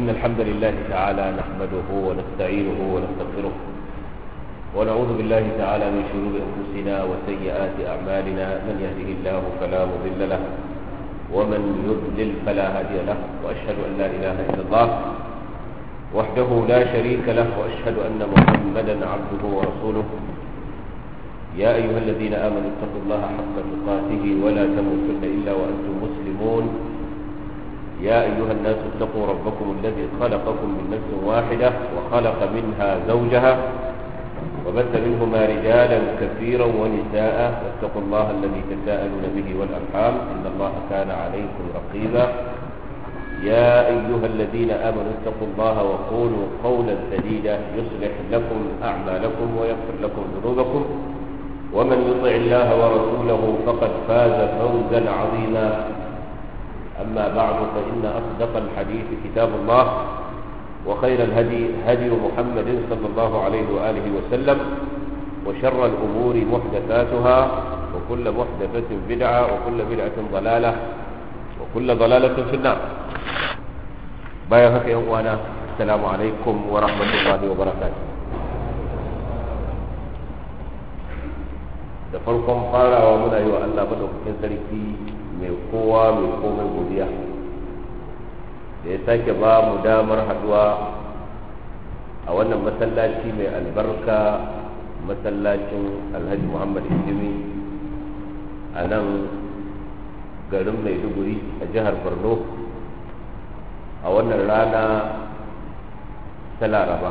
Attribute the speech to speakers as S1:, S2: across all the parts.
S1: إن الحمد لله تعالى نحمده ونستعينه ونستغفره ونعوذ بالله تعالى من شرور أنفسنا وسيئات أعمالنا. من يهده الله فلا مضل له ومن يضلل فلا هادي له، وأشهد أن لا إله إلا الله وحده لا شريك له، وأشهد أن محمدا عبده ورسوله. يا أيها الذين آمنوا اتقوا الله حق تقاته ولا تموتن إلا وأنتم مسلمون. يا أيها الناس اتقوا ربكم الذي خلقكم من نفس واحدة وخلق منها زوجها وبث منهما رجالا كثيرا ونساء، واتقوا الله الذي تساءلون به والأرحام إن الله كان عليكم رقيبا. يا أيها الذين آمنوا اتقوا الله وقولوا قولا سديدا يصلح لكم أعمالكم ويغفر لكم ذنوبكم، ومن يطع الله ورسوله فقد فاز فوزا عظيما. أما بعد، فإن أصدق الحديث كتاب الله، وخير الهدي هدي محمد صلى الله عليه وآله وسلم، وشر الأمور محدثاتها، وكل محدثة بدعة، وكل بدعة ضلالة، وكل ضلالة في النار. بايعك يا أخوانا، السلام عليكم ورحمة الله وبركاته. da farkon farawa muna yi wa Allah madaukakin sarki mai kowa mai komai godiya da ya sake ba mu damar haduwa a wannan masallaci mai albarka, masallacin Alhaji Muhammad Indimi a nan garin Maiduguri a jihar Borno a wannan rana ta Laraba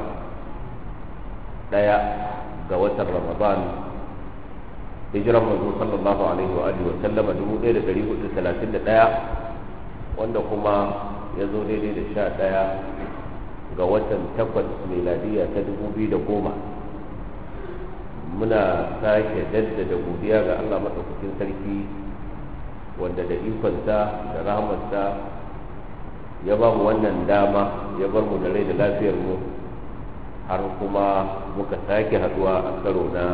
S1: 1 ga watan Ramadan, hijiran manzo sallallahu alaihi wa alihi wa sallama 1431, wanda kuma ya zo daidai da 11 ga watan 8 miladiya ta 2010. muna sake jaddada godiya ga Allah madaukakin sarki wanda da ikonsa da rahmarsa ya ba mu wannan dama, ya bar mu da rai da lafiyar mu har kuma muka sake haduwa a karo na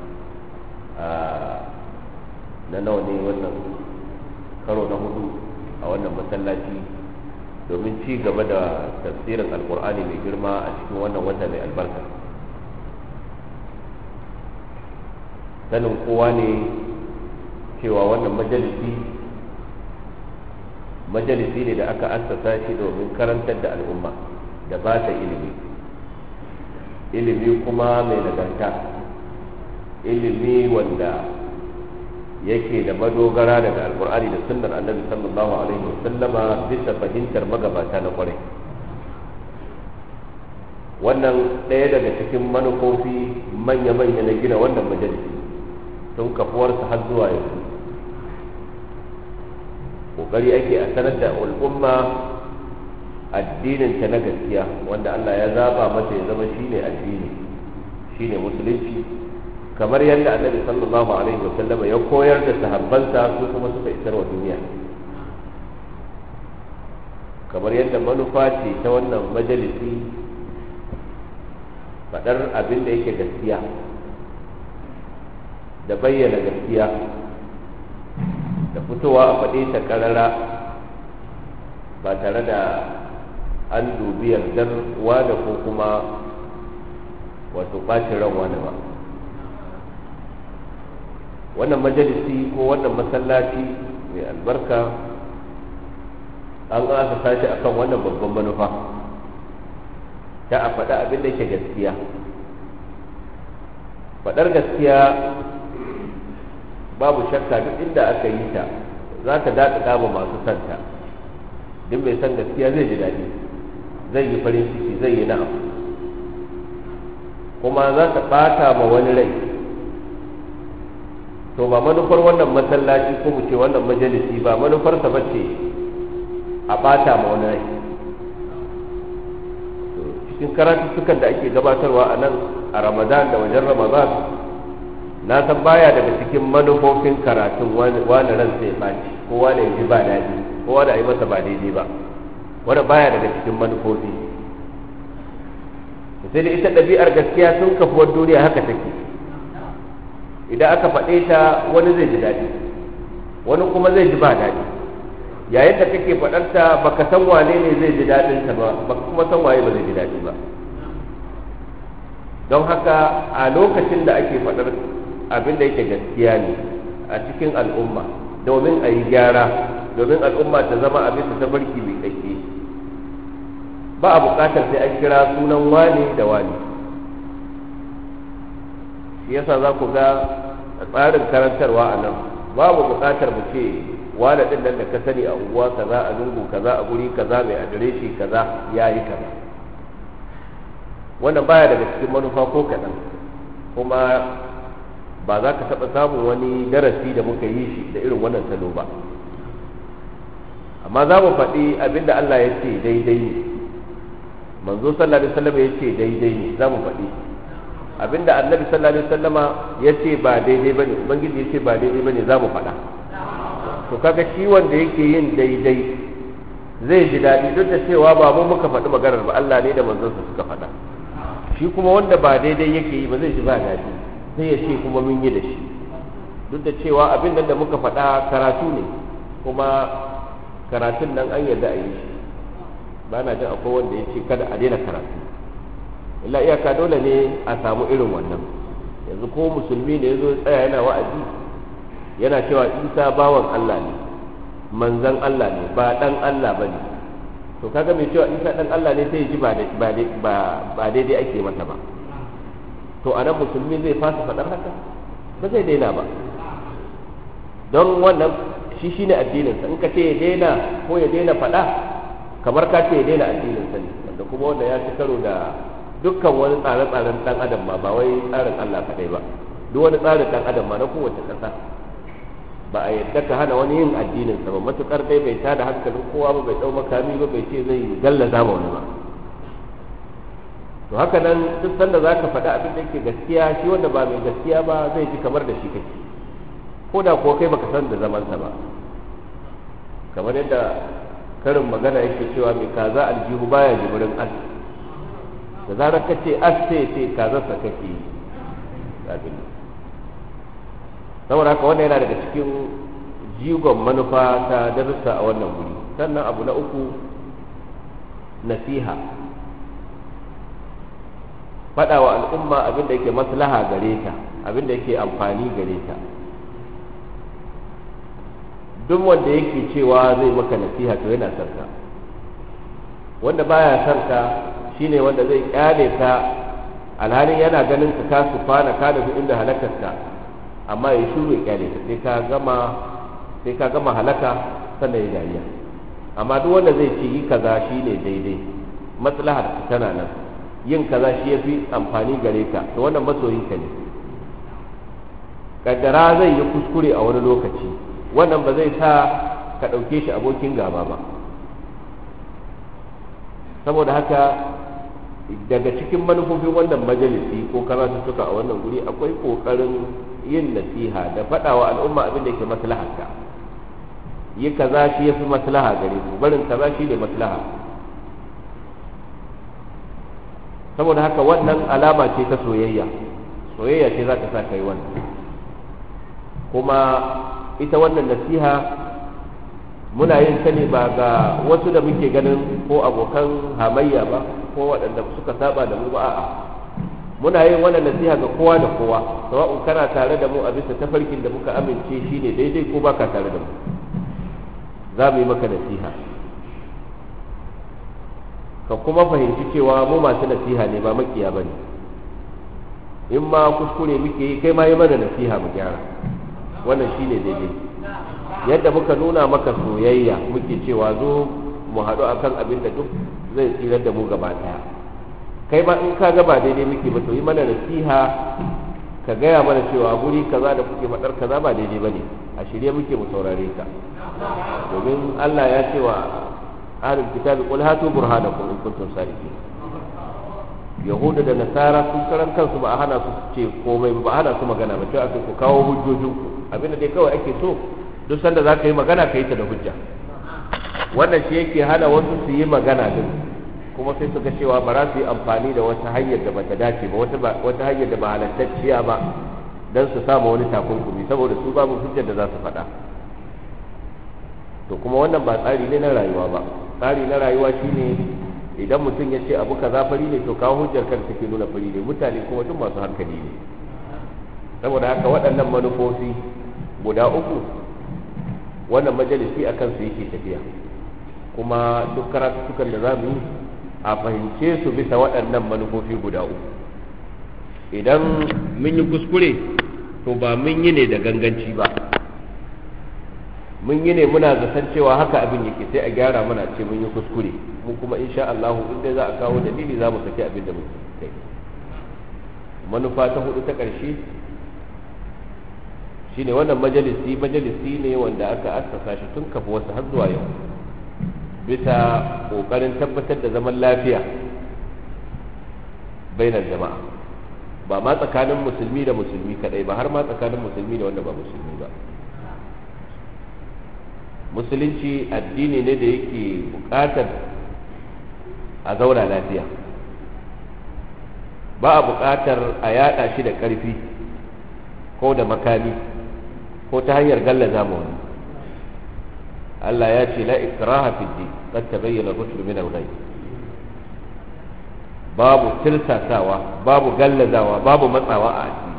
S1: nawa ne wannan karo na 4 a wannan masallaci domin ci gaba da tafsirin alkur'ani mai girma a cikin wannan wata mai albarka. Sanin kowa ne cewa wannan majalisi ne da aka assasa shi domin karantar da al'umma da ba ta ilimi kuma mai nagarta, ilimi wanda yake da madogara daga alkur'ani da sunnar annabi sallallahu alaihi wasallama bisa fahimtar magabata na kwarai. wannan ɗaya daga cikin manufofi manya-manya na gina wannan majalisi tun kafuwarsa har zuwa yanzu. kokari ake a sanar da al'umma addinin ta na gaskiya wanda Allah ya zaba mata ya zama shine addini, shine musulunci, kamar yadda annabi sallallahu alaihi wa sallama ya koyar da sahabbansa su kuma suka isar wa duniya. kamar yadda manufa ce ta wannan majalisi faɗar abin da yake gaskiya da bayyana gaskiya da fitowa a faɗe ta ƙarara ba tare da an dubi yardar wani ko kuma wato ɓacin ran wani ba. wannan majalisi ko wannan masallaci mai albarka an aka sashi akan wannan babban manufa ta a faɗa abin da ke gaskiya. faɗar gaskiya babu shakka duk inda aka yi ta za ta daɗaɗa ma masu santa. duk mai san gaskiya zai ji daɗi, zai yi farin ciki, zai yi na'am, kuma za ta ɓata ma wani rai. to ba manufar wannan masallaci ko mu ce wannan majalisi ba manufarsa ba ce a ɓata ma wani rai. cikin karatuttukan da ake gabatarwa a nan a Ramadan da wajen Ramadan, na san baya daga cikin manufofin karatun wani ran sai ɓaci ko wani ya ji ba daɗi ko wani a yi masa ba daidai ba, wanda baya daga cikin manufofi. sai da ita ɗabi'ar gaskiya tun kafuwar duniya haka take. idan aka faɗe ta wani zai ji daɗi, wani kuma zai ji ba daɗi. yayin da kake faɗarta baka san wane ne zai ji daɗin ta ba baka kuma san waye ba zai ji daɗi ba. don haka a lokacin da ake faɗar abin da yake gaskiya ne a cikin al'umma domin a yi gyara, domin al'umma ta zama abin da ta barki mai kake, ba a buƙatar sai an kira sunan wane da wane. shi yasa za ku ga a tsarin karantarwa a nan babu buƙatar mu ce wane ɗin nan da ka sani a unguwa kaza, a lungu kaza, a guri kaza, mai adireshi kaza ya yi kaza. wannan baya daga cikin manufa ko kaɗan, kuma ba za ka taɓa samun wani darasi da muka yi shi da irin wannan salo ba. amma za mu faɗi abinda Allah ya ce daidai ne, manzo sallallahu alaihi wasallam ya ce daidai ne, za mu faɗi abinda annabi sallallahu alaihi wasallama ya ce ba daidai bane, ubangiji ya ce ba daidai bane, za mu faɗa. to kaga shi wanda yake yin daidai zai ji daɗi duk da cewa ba mu muka faɗi maganar ba, Allah ne da manzonsa suka faɗa. shi kuma wanda ba daidai yake yi ba zai ji ba daɗi, sai ya ce kuma mun yi da shi, duk da cewa abin nan da muka faɗa karatu ne, kuma karatun nan an yarda a yi shi. ba na jin akwai wanda ya ce kada a daina karatu, illa iyaka dole ne a samu irin wannan. yanzu ko musulmi ne ya zo tsaya yana wa'azi yana cewa Isa bawan Allah ne, manzan Allah ne, ba dan Allah ba ne, to kaga mai cewa Isa dan Allah ne sai ya ji ba daidai ake masa ba. to a nan musulmi zai fasa faɗar haka? ba zai daina ba, don wannan shi shine addininsa. in ka ce ya daina ko ya daina faɗa, kamar ka ce ya daina addininsa ne, wanda kuma wanda ya ci karo da dukkan wani tsare-tsaren ɗan adam ma, ba wai tsarin Allah kaɗai ba, duk wani tsarin ɗan adam ma na kowace ƙasa ba a yadda ka hana wani yin addininsa ba, matuƙar dai bai tada hankalin kowa ba, bai ɗau makami ba, bai ce zai gallaza ma wani ba. to haka nan duk sanda za ka faɗa abin da yake gaskiya, shi wanda ba mai gaskiya ba zai ji kamar da shi kake, ko da ko kai baka san da zamansa ba. kamar yadda karin magana yake cewa mai kaza aljihu baya jibirin as, da zarar ka ce as sai ce kazarsa kake yi. saboda haka wannan yana daga cikin jigon manufa ta darussa a wannan wuri. sannan abu na uku, nasiha, faɗa wa al'umma abin da yake maslaha gare ta, abin da yake amfani gare ta. duk wanda yake cewa zai maka nasiha to yana son ka, wanda baya son ka shine wanda zai kyale ka alhalin yana ganin ka kasu kwana ka da inda halakarka, amma ya shuru ya kyale ka sai ka gama halaka sannan ya dariya. amma duk wanda zai ce yi kaza shine daidai, maslahar tana nan, yin kaza shi yafi amfani gare ka, to wannan masoyinka ne. kaddara zai yi kuskure a wani lokaci, wannan ba zai sa ka ɗauke shi abokin gaba ba. saboda haka daga cikin manufofin wannan majalisi ko karatuttuka a wannan guri akwai ƙoƙarin yin nasiha da faɗawa al'umma abin da yake maslaharka. yi kaza shi yafi maslaha gare ku, barin kaza shi ne maslaha. saboda haka wannan alama ce ta soyayya ce za ta sa kai wannan. kuma ita wannan nasiha muna yin ta ne ba ga wasu da muke ganin ko abokan hamayya ba, ko waɗanda suka saba da mu ba, a'a muna yin wannan nasiha ga kowa da kowa, sawa'un kana tare da mu a bisa tafarkin da muka amince shine daidai ko baka tare da mu, za mu yi maka nasiha. ka kuma fahimci cewa mu masu nasiha ne, ba makiya bane. in ma kuskure muke yi, kai ma yi mana nasiha mu gyara, wannan shine daidai. yadda muka nuna maka soyayya muke cewa zo mu haɗu akan abin da duk zai tsirar da mu gaba ɗaya, kai ma in ka ga ba daidai muke ba to yi mana nasiha, ka gaya mana cewa guri kaza da kuke faɗar kaza ba daidai bane, a shirye muke mu saurare ka. domin Allah ya ce wa ahlul kitabi qul hatu burhanakum in kuntum sadiqin. yahuda da nasara sun karan kansu ba a hana su ce komai ba, a hana su magana ba, cewa ku kawo hujjojinku, abinda dai kawai ake so duk sanda za ka yi magana ka yi ta da hujja. wannan shi yake hana wasu su yi magana din, kuma sai su ga cewa ba za su yi amfani da wata hanyar da bata dace ba, wata hanyar da ba halattacciya ba, don su samu wani takunkumi, saboda su babu hujjar da za su faɗa. to kuma wannan ba tsari ne na rayuwa ba. Tsari na rayuwa shine idan mutum ya ce abu kaza fari ne to kawo hujjar kan take nuna fari ne, mutane kuma duk masu hankali ne. Saboda haka waɗannan manufofi guda uku wannan majalisi a kansu yake tafiya, kuma duk karatukan da za mu yi a fahimce su bisa waɗannan manufofi guda uku. Idan mun yi kuskure to ba mun yi ne da ganganci ba, mun yi ne muna zaton cewa haka abin yake, sai a gyara mana ce mun yi kuskure, mu kuma insha Allah in dai za a kawo dalili za mu saki abin da muke kai. Manufa ta hudu ta ƙarshe shine wannan majalisi ne wanda aka assasa shi tun kafa wasu har zuwa yau bisa kokarin tabbatar da zaman lafiya bainar jama'a, ba ma tsakanin musulmi da musulmi kadai ba, har ma tsakanin musulmi da wanda ba musulmi ba. Musulunci addini ne da yake bukatar a zauna lafiya, ba a bukatar a yada shi da karfi ko da makami ko ta hanyar gallaza mu wani. Allah ya ce la ikraha fi din qad tabayyana ar-rushd min al-ghayb, babu tilsasawa, babu gallazawa, babu matsawa a addini.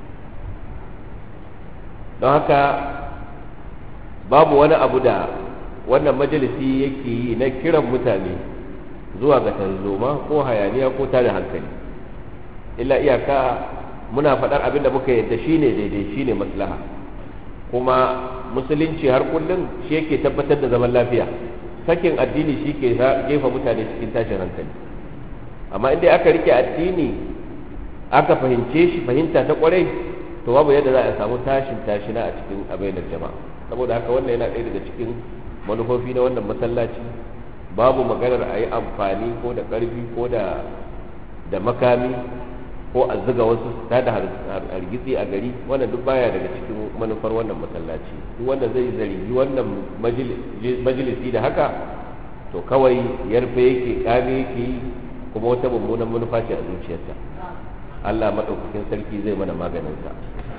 S1: Don haka babu wani abu da wannan majalisi yake yi na kiran mutane zuwa ga tarzoma ko hayaniya ko tada hankali, illa iyaka muna faɗar abin da muka yadda shine daidai, shine maslaha. Kuma musulunci har kullum shi yake tabbatar da zaman lafiya, sakin addini shi ke jefa mutane cikin tashin hankali. Amma inda aka rike addini aka fahimce shi fahimta ta kwarai, to babu yadda za a samu tashina a cikin abainar jama'a. Saboda haka wannan yana ɗaya daga cikin manufofi na wannan masallaci. Babu maganar a yi amfani ko da ƙarfi ko da makami ko a zuga wasu ta da hargitsi a gari, wannan duk baya daga cikin manufar wannan masallaci. Duk wanda zai zargi wannan majalisi da haka to kawai yarfe yake, kame yake, kuma wata mummunan manufa ce a zuciyarsa. Allah madaukakin sarki zai mana maganinsa.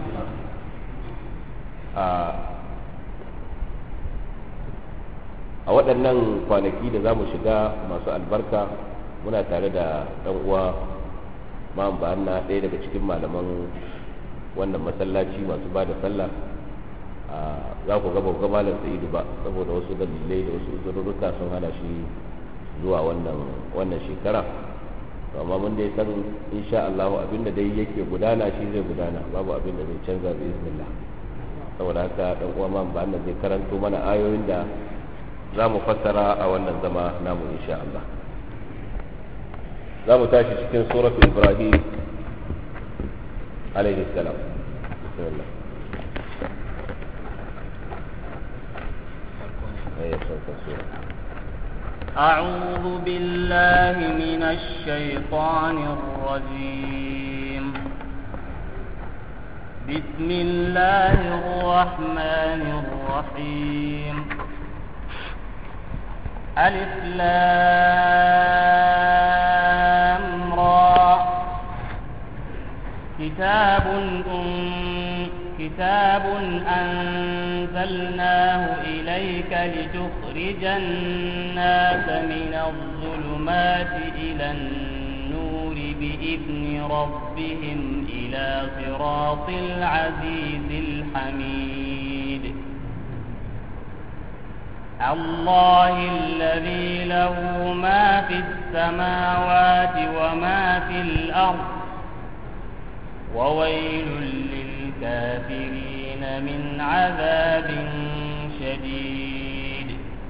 S1: A waɗannan kwanaki da za mu shiga masu albarka, muna tare da ɗan uwa Ma'am Ba'anna, ɗaya daga cikin malaman wannan masallaci masu ba da sallah. Za ku gaba ga Malam Sa'idu ba, saboda wasu dalilai da wasu uzurruka sun hana shi zuwa wannan shekara. Amma mun dai san insha Allah abinda dai yake gudana shi zai gudana, babu abin da zai canza bi iznillah. Saboda haka ɗan uwa Ma'am Ba'anna zai karanto mana ayoyin da za mu fassara a wannan zama namu insha Allah. za mu tashi cikin suratu Ibrahim alaihi salam. Bismillah.
S2: أعوذ بالله من الشيطان الرجيم. بسم الله الرحمن الرحيم. ألف لام را كتاب أنزلناه إليك لتخرج الناس من الظلمات إلى النور بإذن ربهم إلى صراط العزيز الحميد. الله الذي له ما في السماوات وما في الأرض وويل للكافرين من عذاب شديد.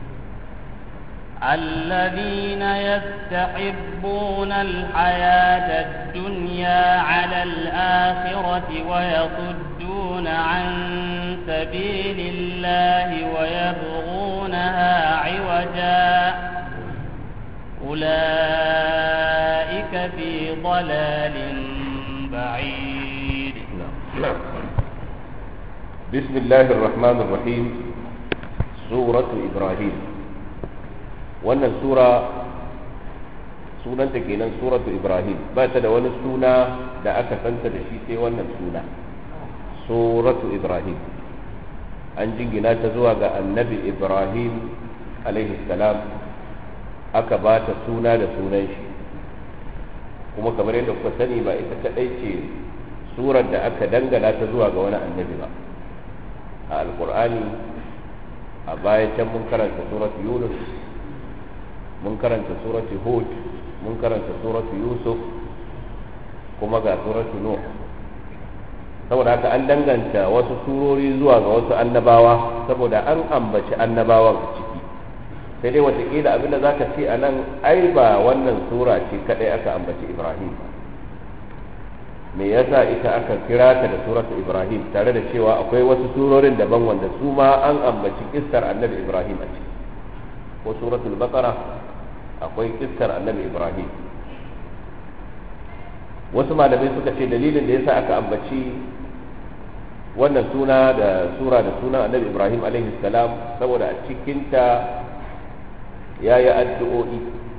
S2: الذين يستحبون الحياة الدنيا على الآخرة ويصدون عن سبيل الله ويبغونها عوجا أولئك في ضلال بعيد.
S1: بسم الله الرحمن الرحيم. سورة إبراهيم. wannan sunanta kenan suratu Ibrahim, ba ta da wani suna da aka santa da shi sai wannan suna suratu Ibrahim. an jingina ta zuwa ga annabi Ibrahim alaihi salam, aka ba ta suna da sunan shi. Kuma kamar yadda kuka sani ba ita kadai ce surar da aka dangana ta zuwa ga wani annabi ba. A alkur'ani a baya can mun karanta surat Yunus, mun karanta surat Hud, mun karanta surat Yusuf, kuma ga surat Nuh. Saboda haka an danganta wasu surori zuwa ga wasu annabawa saboda an ambaci annabawan a ciki. Sai dai watakila abinda za ka ce a nan ai ba wannan sura ce kadai aka ambaci Ibrahim. Me yasa ita aka kira ta da suratu Ibrahim tare da cewa akwai wasu surorin daban wanda su ma an ambaci kissar annabi Ibrahim a ciki. Ko suratul Baqara akwai kissar annabi Ibrahim. Wasu malamai suka ce dalilin da yasa aka ambaci wannan suna da sura da suna annabi Ibrahim alaihi salam saboda a cikinta ya yi addu'o'i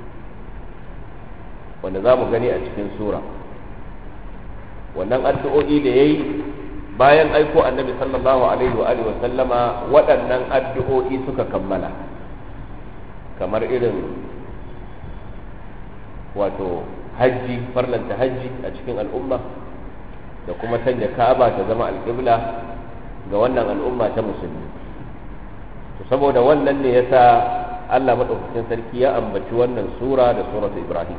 S1: wanda za mu gani a cikin sura. Wannan addu'o'i da ya yi bayan aiko annabi sallallahu alaihi wa sallama, waɗannan addu'o'i suka kammala, kamar irin wato hajji, farlanta hajji a cikin al'umma da kuma sanya ka'aba ta zama alƙibla ga wannan al'umma ta musulmi. To saboda wannan ne yasa Allah madaukakin sarki ya ambaci wannan sura da suratu Ibrahim.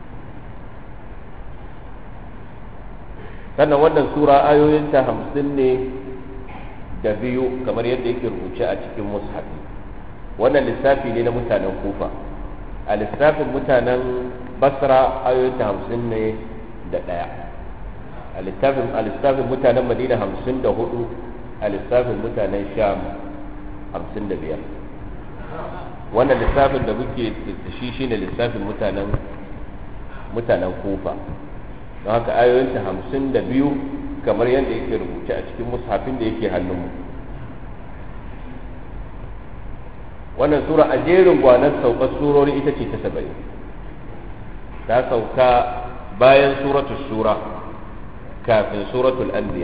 S1: Sannan wannan sura ayoyinta 50 ne da biyu kamar yadda yake rubuce a cikin mushafi. Wannan lissafi ne na mutanen Kufa. A lissafin mutanen Basra ayoyinta 50 ne da ɗaya. A lissafin mutanen Madina 54, a lissafin mutanen Sham 55. Wannan lissafin da muke da shi shine lissafin mutanen Kufa. Don haka ayoyinta 52 kamar yadda yake rubuce a cikin mushafin da yake hannunmu. Wannan sura a jerin gwanan saukar surori ita ce ta 70. Ta sauka bayan suratul shura kafin suratul anbiya.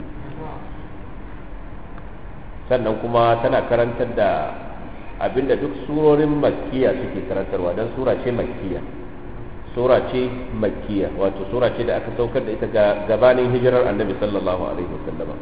S1: Sannan kuma tana karantar da abinda duk surorin makkiya suke karantarwa, don sura ce makkiya. Sura ce makkiya, wato sura ce da aka saukar da ita gabanin hijirar annabi sallallahu alaihi wasallam.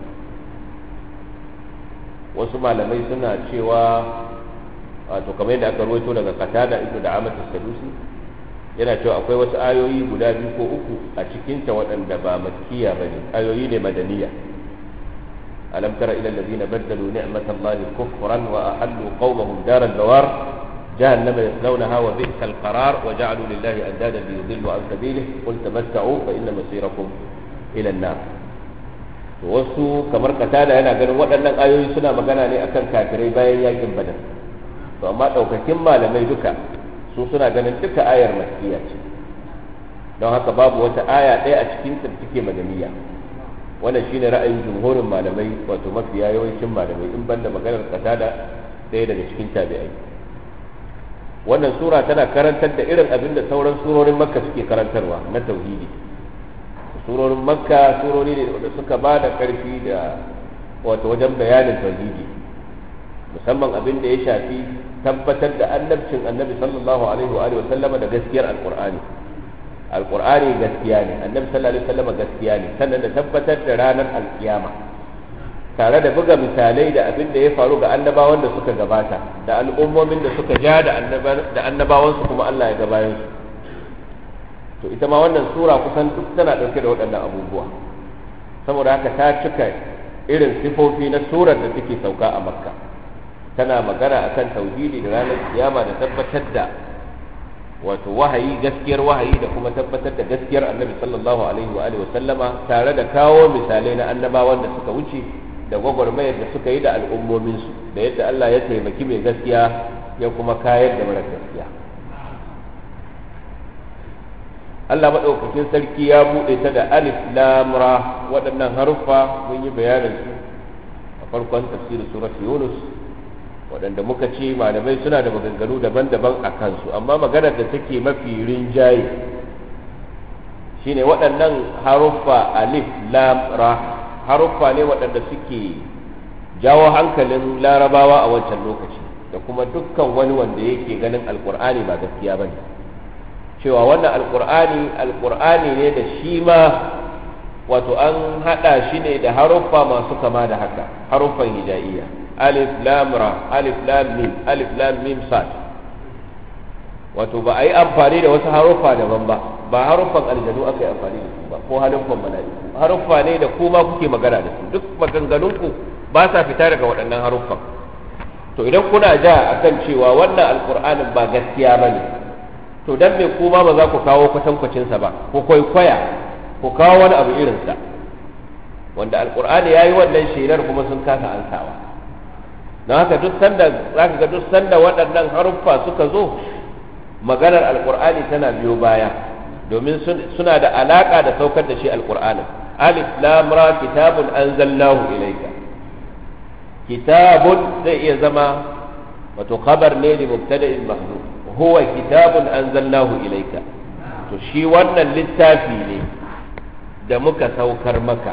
S1: Wasu malamai suna cewa, wato kamar yadda aka rawaito daga Qatada ibn Da'amat as-Sadusi, yana cewa akwai wasu ayoyi guda biyu ko uku a cikin ta waɗanda ba makkiya bane, ayoyi ne madaniya. alam tara ila alladhina baddalu ni'matallahi kufran wa ahallu qawmahum daral bawar jahannama yaslawnaha wa bi'sal qarar wa ja'alu lillahi andadan liyudillu an sabilihi qul tamatta'u fa inna masirakum ila an-nar. Wasu kamar Qatada yana ganin waɗannan ayoyi suna magana ne akan kafirai bayan yakin Badar. To amma daukakin malamai duka su suna ganin duka ayar makkiya ce, don haka babu wata aya ɗaya a cikin ta take madaniya. Wannan shine ra'ayin jumhurin malamai, wato mafiya yawancin malamai, in banda maganar Qatada ɗaya daga cikin tabi'ai. Wannan sura tana karantar da irin abin da sauran surorin Makka suke karantarwa na tauhidi. Surorin Makka surori ne da suka ba da ƙarfi da wato wajen bayanin tauhidi, musamman abin da ya shafi tabbatar da annabcin annabi sallallahu alaihi wa sallama da gaskiyar alqur'ani. Alqur'ani gaskiya ne, annabi sallallahu alaihi wa sallama gaskiya ne, sannan da tabbatar da ranar alkiyama tare da buga misalai da abin da ya faru ga annabawan da suka gabata da al'ummomin da suka ja da annabawansu kuma Allah ya gabayan su. To ita ma wannan sura kusan duk tana ɗauke da waɗannan abubuwa, saboda haka ta cika irin sifofi na surar da take sauka a Makka. Tana magana akan tauhidi da ranar kiyama da tabbatar da wato wahayi, gaskiyar wahayi, da kuma tabbatar da gaskiyar annabi sallallahu alaihi wa alihi wa sallama, tare da kawo misalai na annabawan da suka wuce da gwagwarmayar da suka yi da al'ummominsu, da yadda Allah ya taimaki mai gaskiya ya kuma kayar da mara gaskiya. Allah maɗaukakin sarki ya buɗe ta da alif lam ra. Waɗannan haruffa mun yi bayanin su a farkon tafsirin surat Yunus, waɗanda muka ce malamai suna da maganganu daban-daban a kansu, amma maganar da take mafi rinjaye shine waɗannan haruffa alif lam ra haruffa ne waɗanda suke jawo hankalin larabawa a wancan lokaci da kuma dukkan wani wanda yake ganin alkur'ani ba gaskiya bane, cewa wannan alkur'ani ne da shi ma wato an hada shi ne da haruffa masu kama da haka, haruffan hijaiya, alif lam ra, alif lam mim sad, wato ba a yi amfani da wasu haruffa daban ba haruffan aljanu aka yi amfani da su ba ko haruffan mala'iku, haruffa ne da kuma kuke magana da su, duk maganganunku ba sa fita daga waɗannan haruffan. To idan kuna ja akan cewa wannan alkur'anin ba gaskiya bane, to dan me kuma ba za ku kawo kwatankwacinsa ba, ko kwaikwaya ko kawo wani abu irinsa, wanda alkur'ani ya yi wannan shelar kuma sun kasa ansawa. don haka duk sanda waɗannan haruffa suka zo, maganar alkur'ani tana biyo baya, domin suna da alaƙa da saukar da shi alkur'anin. alif lam ra kitabun anzalnahu ilayka, kitabun zai iya zama wato khabar ne li mubtada'in mahdhuf, huwa kitabun anzalnahu ilayka, to shi wannan littafi ne da muka saukar maka.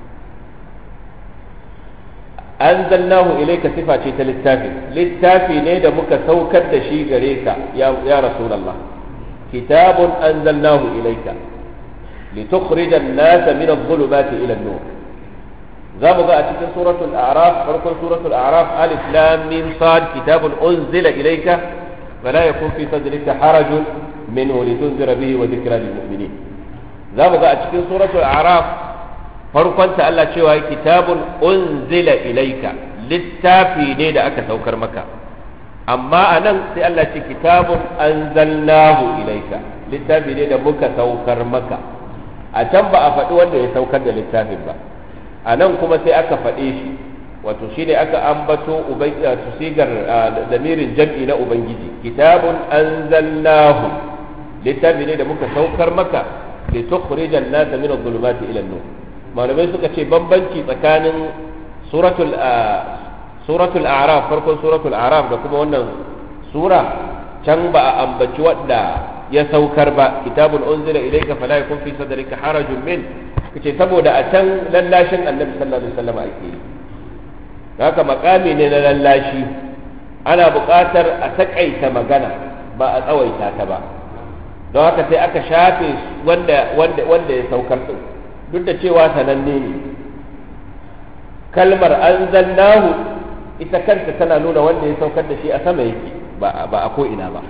S1: anzalnahu ilayka sifa ce ta littafi ne da muka saukar da shi gare ka ya rasulullah. kitabun anzalnahu ilayka litukhrija an-nasa min adh-dhulumati ila an-nur. zamu ga a cikin suratul a'raf, farkon suratul a'raf, alif lam mim sad, kitabun unzila ilayka fala yakun fi sadrika harajun minhu litunzira bihi wa dhikra lil mu'minin. zamu ga a cikin suratul a'raf farkonta Allah cewa kitabun unzila ilayka, littafi ne da aka saukar maka, amma anan sai Allah ce kitabun anzalnahu ilayka, littafi ne da muka saukar maka. a can ba a faɗi wanda ya saukar da littafin ba, a nan kuma sai aka faɗe shi, wato shi ne aka ambato sigar damirin jam'i na ubangiji. kitabun anzalnahu, littafi ne da muka saukar maka litukhrijan nasa min adh-dhulumati ila an-nur. malamai suka ce bambanci tsakanin suratul a'raf, farkon suratul a'raf da kuma wannan sura, can ba a ambaci wadda ya saukar ba, kitabun unzila ilayka fala yakun fi sadrika harajun min, kace saboda a can lallashin annabi sallallahu alaihi wasallam ake yi, haka makami ne na lallashi, ana buƙatar a takaita magana ba a tsawaita ta ba, don haka sai aka shafe wanda ya saukar din, duk da cewa sananne ne. kalmar anzalnahu ita kanta tana nuna wanda ya saukar da shi a sama yake, ba a ko ina ba,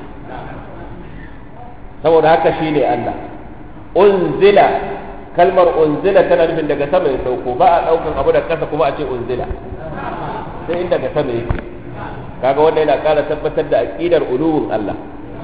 S1: saboda haka shine Allah. unzila, kalmar unzila tana nufin daga sama ya sauko, ba a daukan abu da kasa kuma a ce unzila, sai in daga sama yake. kaga wanda yana ƙara tabbatar da aqidar uluwun Allah.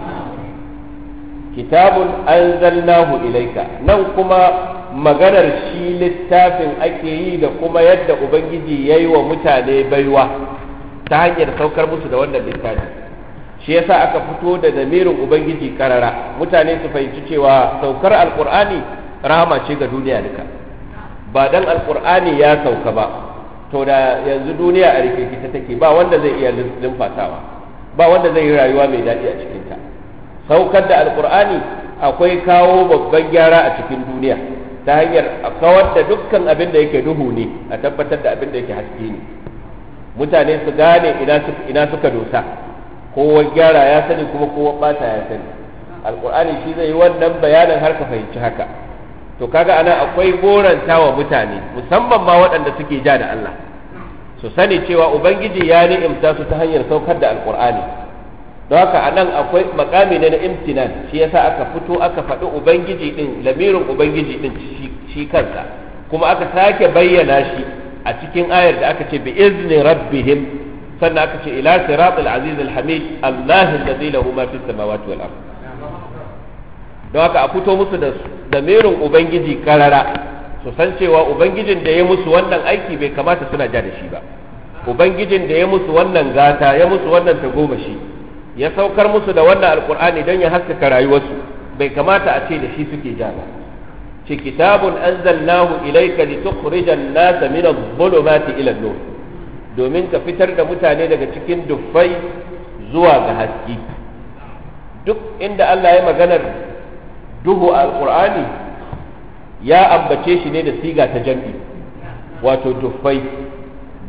S1: kitabun anzalnahu ilayka, nan kuma maganar shi littafin ake yi da kuma yadda ubangiji ya yi wa mutane baiwa ta hanyar saukar musu da wannan littafi. shi yasa aka fito da damirin ubangiji karara, mutane su fahimci cewa saukar alkur'ani rahama ce ga duniya duka. ba dan alkur'ani ya sauka ba, to da yanzu duniya a rikikita take, ba wanda zai iya lumfatawa, ba wanda zai yi rayuwa mai daɗi a cikinta. saukar da alkur'ani akwai kawo babban gyara a cikin duniya ta hanyar a kawar da dukkan abin da yake duhu ne, a tabbatar da abin da yake haske ne, mutane su gane ina suka dosa, kowa gyara ya sani kuma kowa bata ya sani. alkur'ani shi zai yi wannan bayanin har ka fahimci haka. to kaga ana akwai goranta wa mutane, musamman ma waɗanda suke ja da Allah, su sani cewa ubangiji ya ni'imta su ta hanyar saukar da alkur'ani. don haka anan akwai makami ne na imtinan, shi yasa aka fito aka faɗi ubangiji din, lamirin ubangiji din shi kansa, kuma aka sake bayyana shi a cikin ayar da aka ce bi izni rabbihim, sannan aka ce ila siratal aziz alhamid allahi alladhi lahu ma fis samawati wal ard. don haka a fito musu da lamirin ubangiji karara, su san cewa ubangijin da ya musu wannan aiki bai kamata suna ja da shi ba, ubangijin da ya musu wannan gata, ya musu wannan tagomashi, ya saukar musu da wannan alkur'ani don ya haskaka rayuwarsu, bai kamata a ce da shi suke ja ba. ce kitabun anzalnahu ilayka litukhrija an-nasa min adh-dhulumati ila an-nur, domin ka fitar da mutane daga cikin duffai zuwa ga haske. duk inda Allah ya maganar duhu a alkur'ani ya ambace shi ne da siga ta jam'i, wato duffai.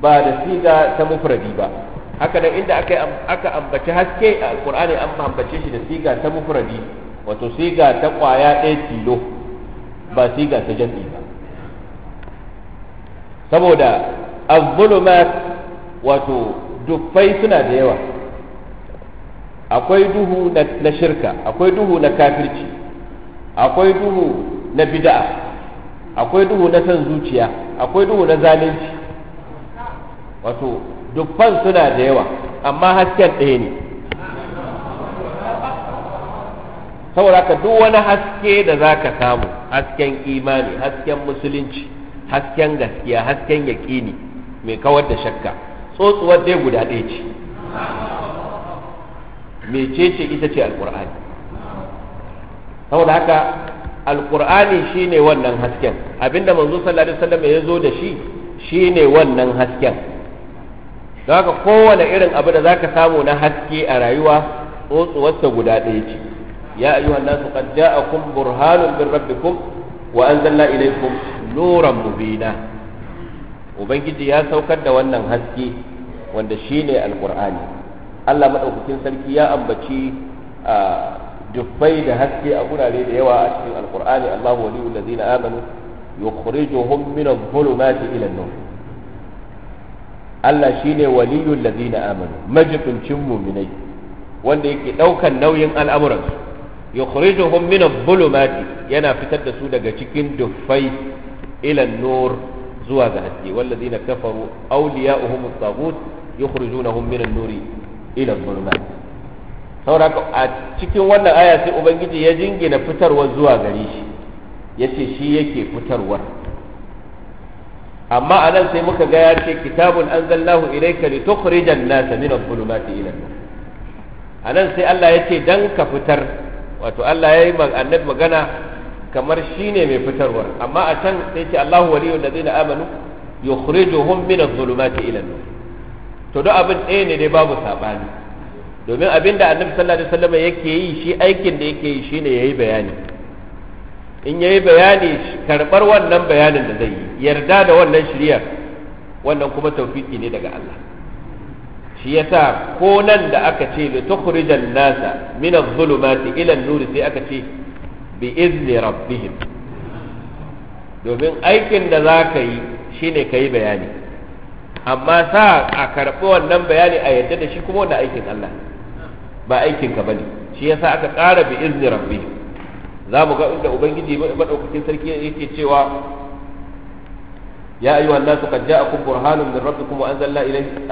S1: ba da siga ta mufradi ba. Haka nan inda aka ambaci haske a alqur'ani an ambace shi da siga ta mufradi, wato siga ta kwaya ɗaya tilo, ba siga ta jam'i ba. Saboda az-zulumat wato dufai suna da yawa, akwai duhu na shirka, akwai duhu na kafirci, akwai duhu na bid'a, akwai duhu na san zuciya, akwai duhu na zalunci. Wato dufan suna da yawa amma hasken ɗaya ne. saboda ka duk wani haske da za ka samu, hasken imani, hasken musulunci, hasken gaskiya, hasken yaƙini mai kawar da shakka, tsotsuwar dai guda ɗaya ce. mecece ita ce alƙur'ani. saboda haka alƙur'ani shine wannan hasken, abinda manzo sallallahu alaihi wasallam ya zo da shi shine wannan hasken. don haka kowane irin abu da zaka samu na haske a rayuwa tsotsuwarsa guda ɗaya ce. ya ayyuhan nasu qad ja'akum burhanun min rabbikum wa anzalna ilaykum nuran mubina. ubangiji ya saukar da wannan haske wanda shine alqur'ani. Allah madaukakin sarki ya ambaci dufai da haske a gurare da yawa a cikin alqur'ani. Allahu waliyul ladzina amanu yukhrijuhum min adh-dhulumati ila an-nur. Allah shine waliyul ladzina amanu, majibincin mu'minai wanda yake daukan nauyin al'amuransu. yukhrijuhum min adh-dhulumati, yana fitar da su daga cikin dufai ila an-nur, zuwa ga haske. walladzina kafaru awliya'uhum at-taghut yukhrijunahum min an-nuri ila adh-dhulumat. saboda a cikin wannan aya sai ubangiji ya jingina fitarwa zuwa gare shi, yace shi yake fitarwa. amma anan sai muka ga ya ce kitabun anzalnahu ilayka litukhrijan nasa min adh-dhulumati ila an-nur. anan sai Allah ya ce dan ka fitar, wato Allah ya yi annabi magana kamar shi ne mai fitarwar. amma a can sai ce Allahu waliyul ladzina amanu yukhrijuhum min adh-dhulumati ila an-nur. to duk abin ɗaya ne dai, babu sabani, domin abinda annabi sallallahu alaihi wasallam yake yi, shi aikin da yake yi shine yayi bayani. in yayi bayani, karbar wannan bayanin da zai yi, yarda da wannan shiriyar, wannan kuma tawfiki ne daga Allah. shi yasa ko nan da aka ce li tukhrijan nasa min adh-dhulumati ila an-nur, sai aka ce bi izni rabbihim, domin aikin da za ka yi shine ka yi bayani, amma sa a karɓi wannan bayani a yadda da shi kuma wannan aikin Allah ba aikin ka bane. shi yasa aka ƙara bi izni rabbihim. za mu ga inda ubangiji madaukakin sarki yake cewa يا أيها الناس قد جاءكم برهان من ربكم وأنزلنا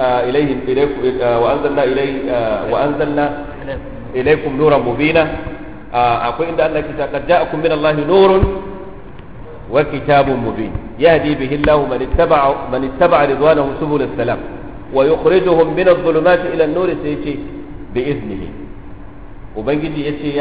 S1: إليكم نورا مبينا. أقول إن أنك قد جاءكم من الله نور وكتاب مبين يهدي به الله من اتبع رضوانه سبل السلام ويخرجهم من الظلمات إلى النور سيتي بإذنه. وبنجي يتي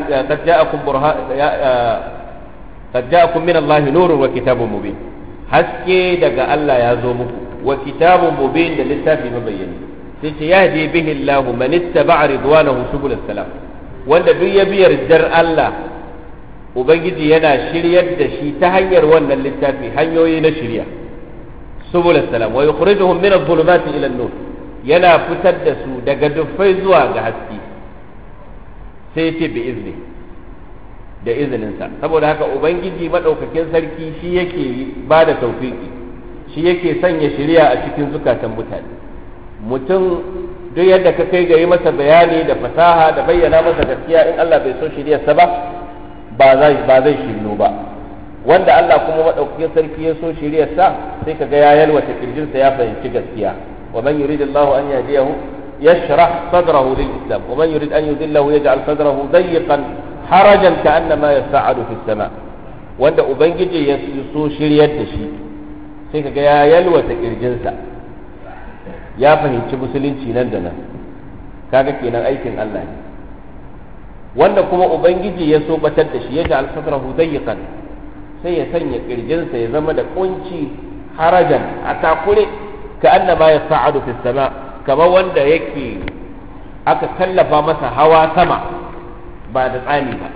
S1: قد جاءكم من الله نور وكتاب مبين. haske daga Allah ya zo muku, wa kitabun mubin, da littafi mabayyani. sai ce yahdi bihi Allah man ittaba'a ridwanahu subul salam, wanda duk ya bi yardar Allah ubangiji yana shiryar da shi ta hanyar wannan littafi, hanyoyi na shirya, subul salam. wa yukhrijuhum min adh-dhulumati ila an-nur, yana fitar da su daga dufai zuwa ga haske. sai ce bi izni, da izininsa. saboda haka ubangiji madaukakin sarki shi yake ba da tawfiki, shi yake sanya shari'a a cikin zukatan mutane. mutum duk yadda ka kai ga yi masa bayani da fasaha da bayyana masa gaskiya, in Allah bai so shari'arsa ba zai shiryu ba. wanda Allah kuma madaukakin sarki ya so shari'arsa, sai kaga ya yalwata kirjinsa, ya fahimci gaskiya. wa man yuridillahu an yahdiyahu yashrah sadrahu lil-islam wa man yurid an yudillahu yaj'al sadrahu dayyqan harajan ka'annama yas'adu fis sama. wanda ubangiji ya so shiryar da shi, sai kaga ya yalwata kirjinsa, ya fahimci musulunci nan da nan. kaga kenan aikin Allah ne. wanda kuma ubangiji ya so batar da shi, ya ja'al sadrahu dayyqan, sai ya sanya kirjinsa ya zama da kunci, harajan, a takure, ka'annama yas'adu fis sama, kamar wanda yake aka kallafa masa hawa sama ba da tsani ba.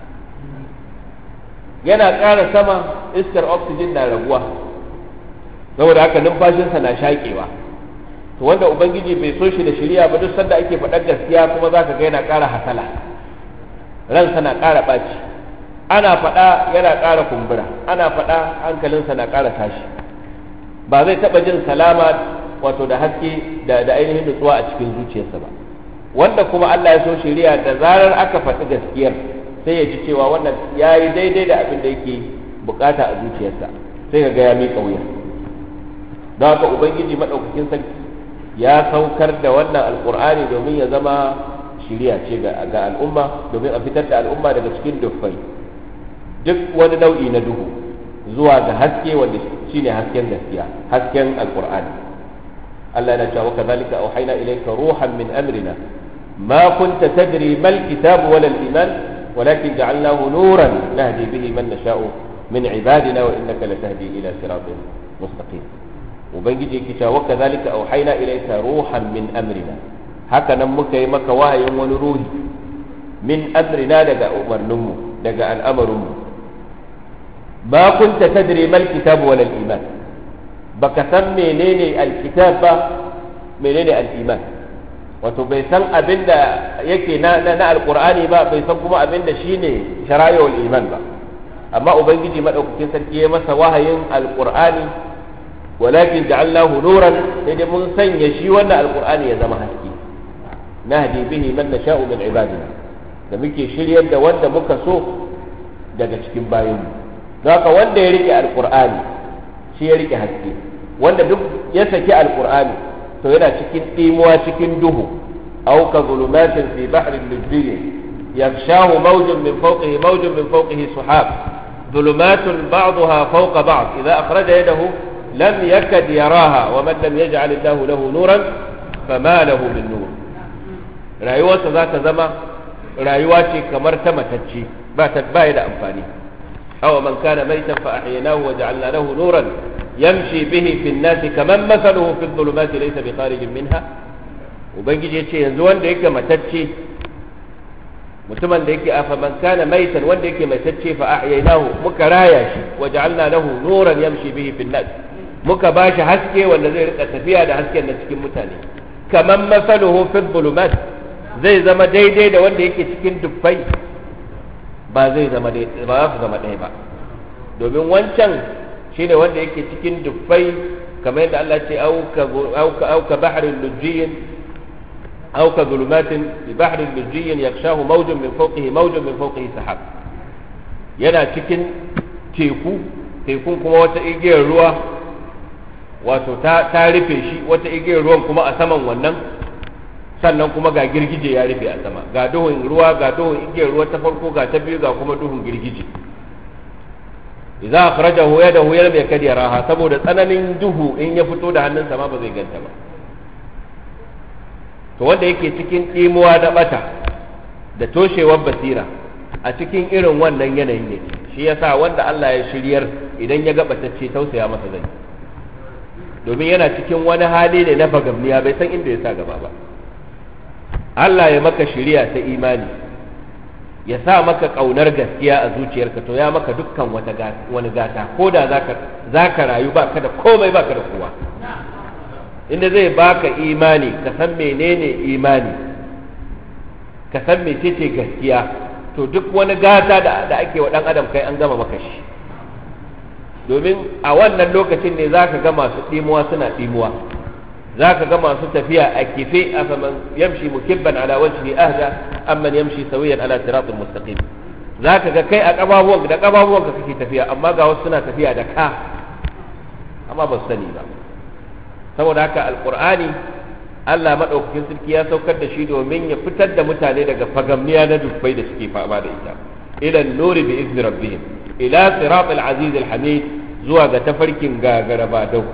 S1: yana ƙara sama, iskar oxygen na raguwa, saboda haka numfashinsa na shaƙewa. To wanda ubangiji bai so shi da shiriya ba, duk sanda ake faɗar gaskiya kuma zaka ga yana ƙara hasala, ransa na ƙara ɓaci, ana faɗa yana ƙara kumbura, ana faɗa hankalinsa na ƙara tashi, ba zai taɓa jin salama wato da haske da ainihin nutsuwa a cikin zuciyarsa ba. Wanda kuma Allah ya so shiriya, da zarar aka faɗi gaskiyar sai ya ji cewa wannan ya yi daidai da abin da yake bukata a zuciyarsa, sai ka ga ya miƙa wuya. Don haka ubangiji maɗaukakin sarki ya saukar da wannan alƙur'ani domin ya zama shiriya ce ga al'umma, domin a fitar da al'umma daga cikin dufai, duk wani nau'i na duhu zuwa ga haske wanda shine hasken gaskiya, hasken alƙur'ani. Allah na cewa kadhalika auhayna ilayka ruhan min amrina ma kunta tadri mal kitab wala al iman walakin ja'alnahu nuran nahdi bihi man nasha'u min ibadina wa innaka latahdi ila siratin mustaqim. Ubangiji yake cewa kadhalika auhayna ilayka ruhan min amrina, haka nan muka yi maka wahayin wani ruhi min amrina daga umarninmu, daga al'amarinmu. ma kunta tadri mal kitab wala al iman, baka san menene alkitab ba, menene al-iman. Wato bai san abinda yake na alqur'ani ba, bai san kuma abinda shine shara'i'ul iman ba. Amma ubangiji madaukakin sarki ya masa wahayin alqur'ani, walakin ja'alnahu nuran, sai dai mun sanya shi wannan alqur'ani ya zama haske, nahdi bihi man nasha'u min ibadina, da muke shiryar da wanda muka so daga cikin bayinmu. Haka wanda ya rike alqur'ani shi ya rike haske, wanda duk ya saki alqur'ani to yana cikin dimuwa, cikin duhu. aw ka zulumatin fi bahrin lujjiyyin yaghshahu mawjun min fawqihi suhab zulumatun ba'daha fawqa ba'd idha akhraja yadahu lam yakad yaraha wa man lam yaj'al Allahu lahu nuran fama lahu min nur. Rayuwarsa za ta zama rayuwa ce kamar ta matacce, ba da amfani. aw man kana maytan fa ahyaynahu wa ja'alna lahu nuran yamshi bihi fi an-nas kaman mathaluhu fi adh-dhulumati laysa bi kharijin minha. Ubangiji yace yanzu wanda yake matacce, mutumin da yake afa man kana maitan, wanda yake matacce fa ahyaynahu, muka raya shi, wa ja'alna lahu nuran yamshi bihi fi an-nas, muka bashi haske wanda zai rika tafiya da hasken da cikin mutane. kaman mathaluhu fi adh-dhulumat, zai zama daidai da wanda yake cikin dubbai? ba zai zama daidai, ba za su zama ɗaya ba. Domin wancan shine wanda yake cikin dubbai, kamar yadda Allah ce auka bahrin lujjiyyin, auka zulumatin bi bahrin lujjiyyin yakshahu mawjun min fawqihi sahab. Yana cikin tekun kuma wata igiyar ruwa wato ta rufe shi, wata igiyar ruwan kuma a saman wannan, sannan kuma ga girgije ya rufe a sama, ga duhun ruwa, ga duhun igiyar ruwa ta farko, ga ta biyu, ga kuma duhun girgije. idza akhrajahu yadahu lam yakad yaraha, saboda tsananin duhu in ya fito da hannunsa ma ba zai ganta ba. To wanda yake cikin ɗimuwa na bata da toshewar basira, a cikin irin wannan yanayin ne, shi yasa wanda Allah ya shiryar idan ya ga batacce tausaya masa zai, domin yana cikin wani hali ne na fagamniya, bai san inda ya sa gaba ba. Allah ya maka shiriya ta imani, ya sa maka ƙaunar gaskiya a zuciyarka, to ya maka dukkan wani gata. Ko da za ka rayu ba ka da komai, ba ka da kowa, inda zai baka imani, ka san menene imani, ka san mecece gaskiya, to duk wani gata da ake wa ɗan adam kai an gama maka shi. Domin a wannan lokacin ne za ka ga masu ɗimuwa suna ɗimuwa, za ka ga masu tafiya a kife, afaman yamshi mukibban ala wajhi ahda amman yamshi sawiyan ala siratin mustaqim. Za ka ga kai a ƙababuwanka kake tafiya, amma ga wasu suna tafiya da ka, amma ba su sani ba. Saboda haka alqur'ani Allah madaukakin sarki ya saukar da shi domin ya fitar da mutane daga fagamniya na dubbai da suke fama da ita, ila nuri bi izni rabbihim, ila siratil aziz al-hamid, zuwa ga tafarkin gagarabadau.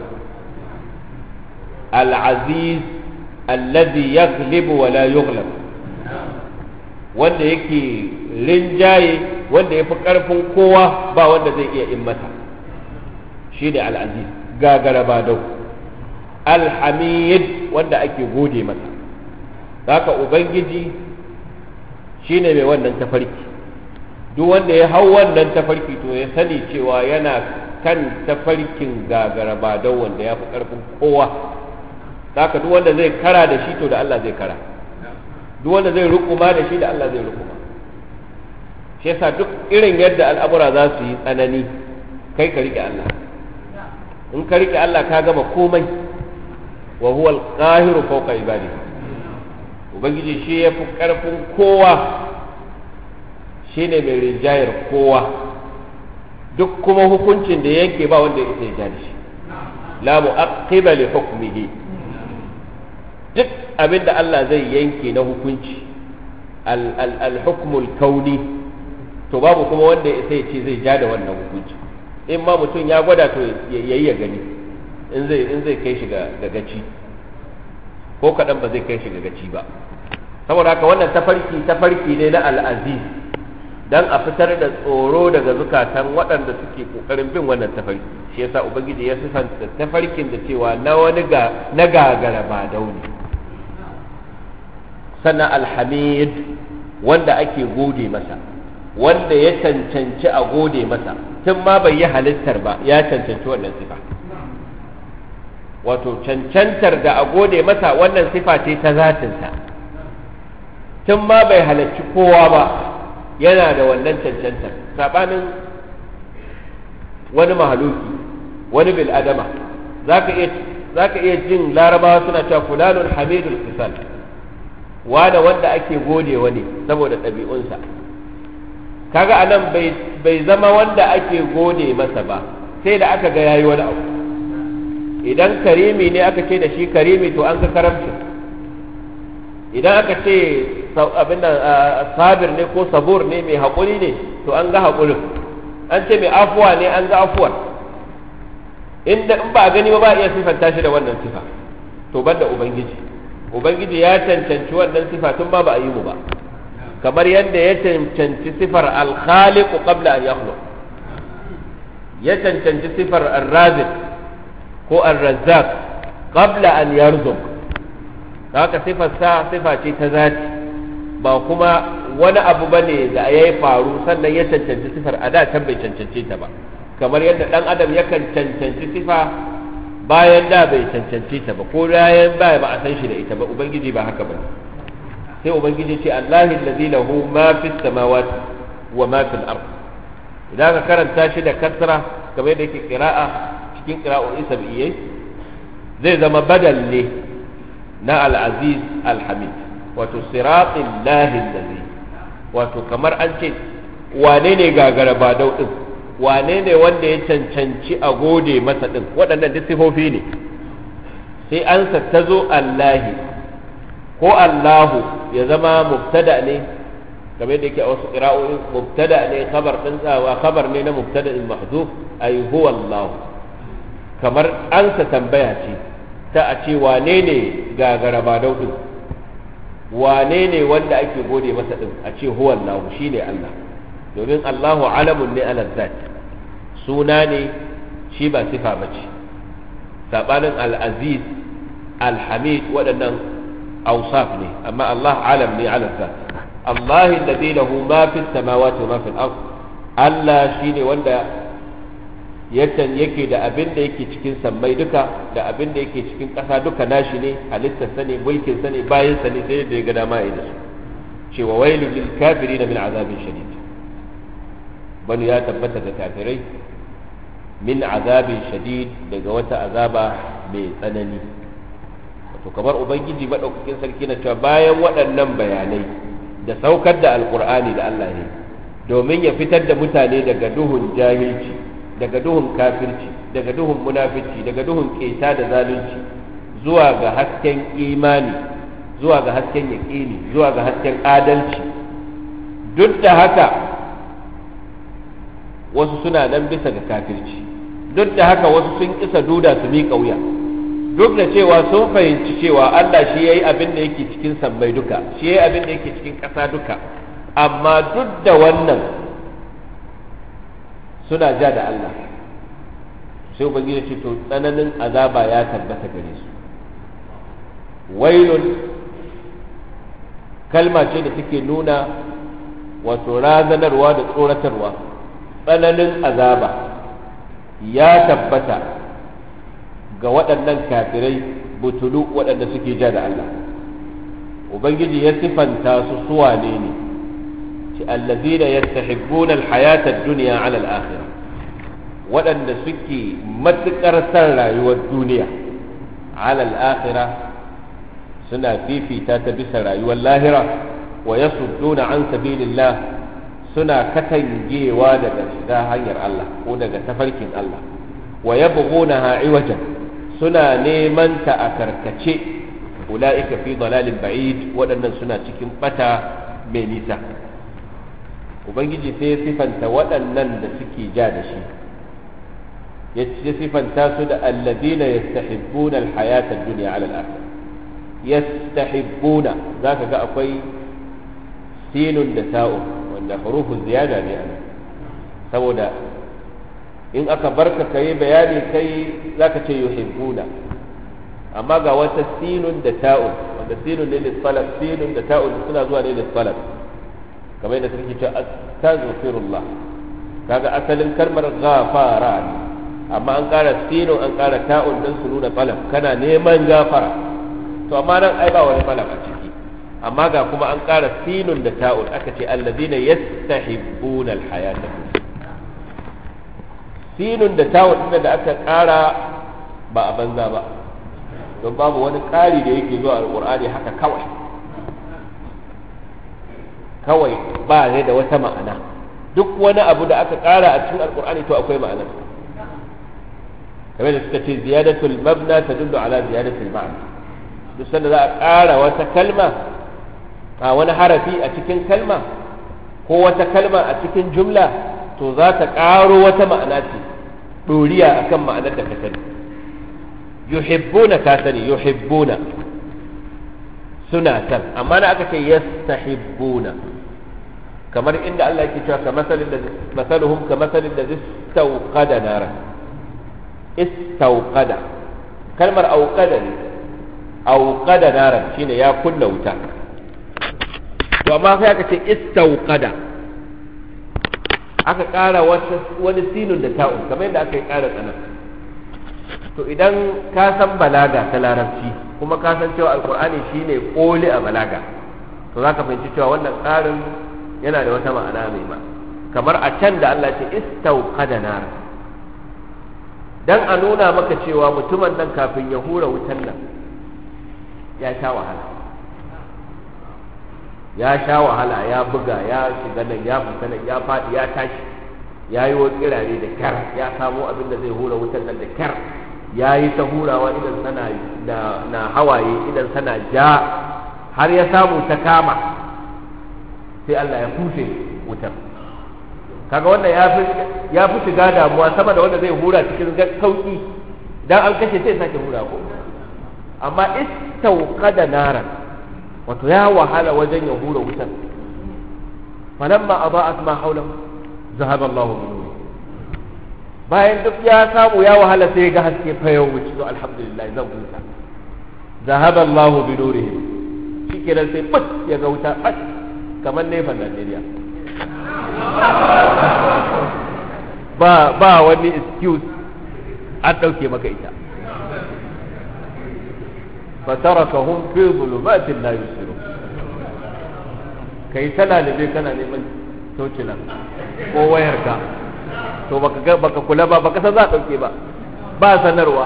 S1: Al-aziz alladhi yaghlibu wa la yughlab, wanda yake rinjaye, wanda yafi karfin kowa, ba wanda zai iya in mata, shi ne al-aziz, gagarabadau. Al-hamid, wanda ake gode masa. Haka ubangiji shine mai wannan tafarki. Duk wanda ya hau wannan tafarki to ya sani cewa yana kan tafarkin gagara ba don wanda ya fi ƙarfin kowa. Haka duk wanda zai kara da shi to da Allah zai kara, duk wanda zai rukuma da shi da Allah zai rukuma. Shi yasa duk irin yadda al'amura za su yi tsanani kai ka rike Allah. In ka rike Allah ka gama komai. Wa huwa al-qahiru fawqa ibadihi. Ubangiji shi ya fi ƙarfin kowa, shi ne mai rinjayar kowa. Duk kuma hukuncin da yanke ba wanda ya isa ya shi. La mu'aqqiba li hukmihi. Duk abin da Allah zai yanke na hukunci al-hukmul kauni, to babu kuma wanda ya sai ce zai ja da wannan hukunci. In ma mutum ya gwada to yayi ya gani in zai kai shi ga gaci, ko kaɗan ba zai kai shi ga gaci ba. Saboda haka wannan tafarki ne na al-aziz, dan a fitar da tsoro daga zukatan waɗanda suke kokarin bin wannan tafarki. Shi yasa ubangiji ya sifanta tafarkin da cewa na wani na gagara ba dauni. Sannan alhamid, wanda ake gode masa, wanda ya cancanci a gode masa tun ma bai yi halittar ba, ya cancanci wannan sifa. Wato cancantar da a gode masa wannan sifa ce ta zatinsa, tun ma bai halarci kowa ba yana da wannan cancantar. Saɓanin wani mahaluki, wani bil'adama, za ka iya jin larabawa suna cewa fulanun hamidul kisal, wanda ake gode wani saboda ɗabi'unsa. Kaga anan bai zama wanda ake gode masa ba sai da aka ga yayi wani abu. Idan karimi ne aka ce da shi karimi to an ga karamcin. Idan aka ce abin nan sabir ne ko sabur ne, mai haƙuri ne, to an ga haƙurin. An ce mai afuwa ne, an ga afuwar. In ba a gani ba iya sifanta shi da wannan sifa, to banda ubangiji ya cancanci wannan sifa tun ba a yi mu ba, kamar yadda ya cancanci sifar al-khaliq qabla an yakhluq, ya cancanci sifar ar-raziq ko ar-razzaq qabla an yarzuq. Haka sifar sa sifa ce ta zati, ba kuma wani abu bane da yayi faru sannan ya cancanci sifar a da can bai cancance ta ba, kamar yadda dan adam yakan cancanci sifa bayan da bai cancance ta ba, ko bayan ba a san shi da ita ba. Ubangiji ba haka ba. Sai ubangiji ce Allahi allazi lahu ma fis samawati wa ma fil ard. Idan ka karanta shi da kasra kamar yadda yake qira'a cikin qira'o'i sab'iyyi, zai zama badal ne na al-aziz al-hamid, wato siratil lahi allazi, wato kamar an ce wane ne gagara ba daudin, wane ne wanda ya cancanci a gode masa din. Waɗannan duk sifofi ne. Sai ansa ta zo Allahi ko Allahu ya zama mubtada ne, kamar yadda yake a wasu qira'o'i mubtada ne, khabar din tsawa khabar ne na mubtada'in mahdhuf, ay huwa Allah. Kamar ansa tambaya ce ta a ce wane ne gagara ba daudin, wane ne wanda ake gode masa din, a ce huwa Allah, shine Allah. Domin Allahu alamun ne ala zat, suna ne shi ba sifa bace. Sabanin al-aziz al-hamid waɗannan awsaf ne, amma Allah alam ne ala zat. Allah alladhi lahu ma fi samawati wa ma fi al-ard, Allah shine wanda yake da abin da yake cikin sammai duka da abin da yake cikin ƙasa duka nashi ne, halittarsa ne, mulkinsa ne, bayansa ne, sai da ya ga dama ya da su. Cewa wailul lil kafirin min azabin shadid, bani ya tabbata da kafirai min azabin shadid, daga wata azaba mai tsanani. Wato kamar ubangiji madaukakin sarki na cewa bayan waɗannan bayanai da saukar da alqur'ani da Allah ne domin ya fitar da mutane daga duhun jahilci, daga duhun kafirci, daga duhun munafici, daga duhun keta da zalunci, zuwa ga hasken imani, zuwa ga hasken yaqini, zuwa ga hasken adalci. Duk da haka wasu suna nan bisa ga kafirci, duk da haka wasu sun isa duda su miƙa wuya, duk da cewa sun fahimci cewa Allah shi yayi abin da yake cikin sammai duka, shi yayi abin da yake cikin ƙasa duka, amma duk da wannan suna ja da Allah. Sai ubangiji ce to tsananin azaba ya tabbata gare su. Wailun kalma ce da take nuna wato razanarwa da tsoratarwa. Tsananin azaba ya tabbata ga waɗannan kafirai butulu waɗanda suke ja da Allah. Ubangiji ya sifanta su suwane ne ci allazina yastahibbuna alhayata ad-dunya 'ala al-akhirah, waɗanda suke matuƙar san rayuwar duniya 'ala al-akhirah, suna fifita ta bisa rayuwar lahira, wa yasudduna an sabilillah, suna katangewa daga shiga hanyar Allah ko daga tafarkin Allah, wa yabghunaha 'iwajan, suna neman ta a karkace, ula'ika fi dalalin ba'id, waɗannan suna cikin bata mai nisa. Ubangiji sai ya sifanta waɗannan da suke ja da shi, ya sifanta su da alladina yastahibbuna alhayata ad-dunya 'ala al-akhirah. Yastahibbuna, zaka ga akwai sinun da ta'un wanda hurufun ziyada ne ana, saboda in aka barka kai bayani kai zaka ce yuhibbuna, amma ga wata sinun da ta'un wanda sinun ne lissalab, sinun da ta'un suna zuwa ne lissalab, kamar yadda suke cewa astaghfirullah, kaga asalin kalmar ghafara ne, amma an ƙara sinun an ƙara ta'un don su nuna talab, kana neman gafara, to amma nan ai ba wani talab a ciki, amma ga kuma an ƙara sinun da ta'un aka ce allazina yastahibbuna alhayata dunya. Sinun da ta'un da aka ƙara ba a banza ba, don babu wani ƙari da yake zuwa alƙur'ani haka kawai ba ne da wata ma'ana. Duk wani abu da aka ƙara a cikin alƙur'ani to akwai ma'ana, kamar da suka ce ziyadatul mabna tadullu ala ziyadatul ma'na. Duk sanda za a ƙara wata kalma a wani harafi a cikin kalma ko wata kalma a cikin jumla, to za ta ƙaro wata ma'ana ce ɗoriya akan ma'anar da ka sani. Yuhibbuna ka sani, yuhibbuna suna san, amma na aka ce yastahibbuna, kamar inda Allah yake cewa ka masaluhum ka masalin da istawqada nara. Istawqada, kalmar auqada ne, auqada nara shine ya kunna wuta, to amma sai aka ce istawqada, aka ƙara wani sinun da ta'un kamar yadda aka yi ƙara tsanan. To idan ka san balaga ta larabci kuma ka san cewa alkur'ani shine koli a balaga, to za ka fahimci cewa wannan tsarin yana da wata ma'ana mai ma, kamar a can da Allah ce istauqada nar, dan a nuna maka cewa mutumin nan kafin ya hura wutan nan ya sha wahala, ya buga, ya shiga nan, ya fita nan, ya faɗi, ya tashi, ya yi wa kirare da kyar, ya samo abin da zai hura wutan nan da kyar, ya yi ta hurawa idan sana na hawaye, idan sana ja, har ya samu ta kama, sai Allah ya kushe wutar. Kaga wannan ya fi shiga damuwa sama da wanda zai hura cikin sauki, dan an kashe sai sake hura ko. Amma istauqada naran, wato ya wahala wajen ya hura wutar. Falamma adaa'at ma hawlahu zahaba Allahu bi nuri. Bayan duk ya samu ya wahala sai ga haske fa yau wuce, to alhamdulillah zan huta. Zahaba Allahu bi nurihim, shikenan sai bat ya ga wuta bat kamar nefan Najeriya. ba wani excuse, an dauke maka ita. fatarakahum fi dhulumatin la yusirun, kai tana da kana neman tocilan ko wayarka, to baka kula ba, baka san za a dauke ba sanarwa,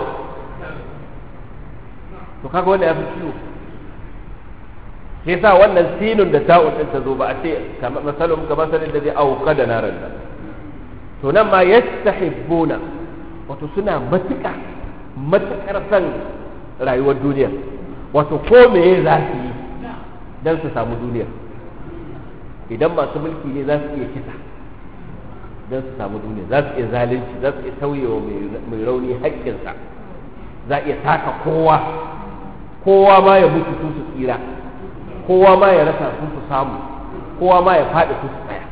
S1: to kaga wanda ya fi ciwo. Sai sa wannan sinun da ta'un din ta zo ba a ce kamar masalum kamar sanin da zai auka da naran da, to nan ma yastahibbuna, wato suna matukar san rayuwar duniya, wato ko meye za su yi dan su samu duniya. Idan masu mulki ne za su iya kisa don su samu duniya, za su iya zalunci, za su iya tauyewa mai rauni haƙƙinsa, za iya taka kowa ma ya mutu su tsira, kowa ma ya rasa su samu, kowa ma ya faɗi su tsaya.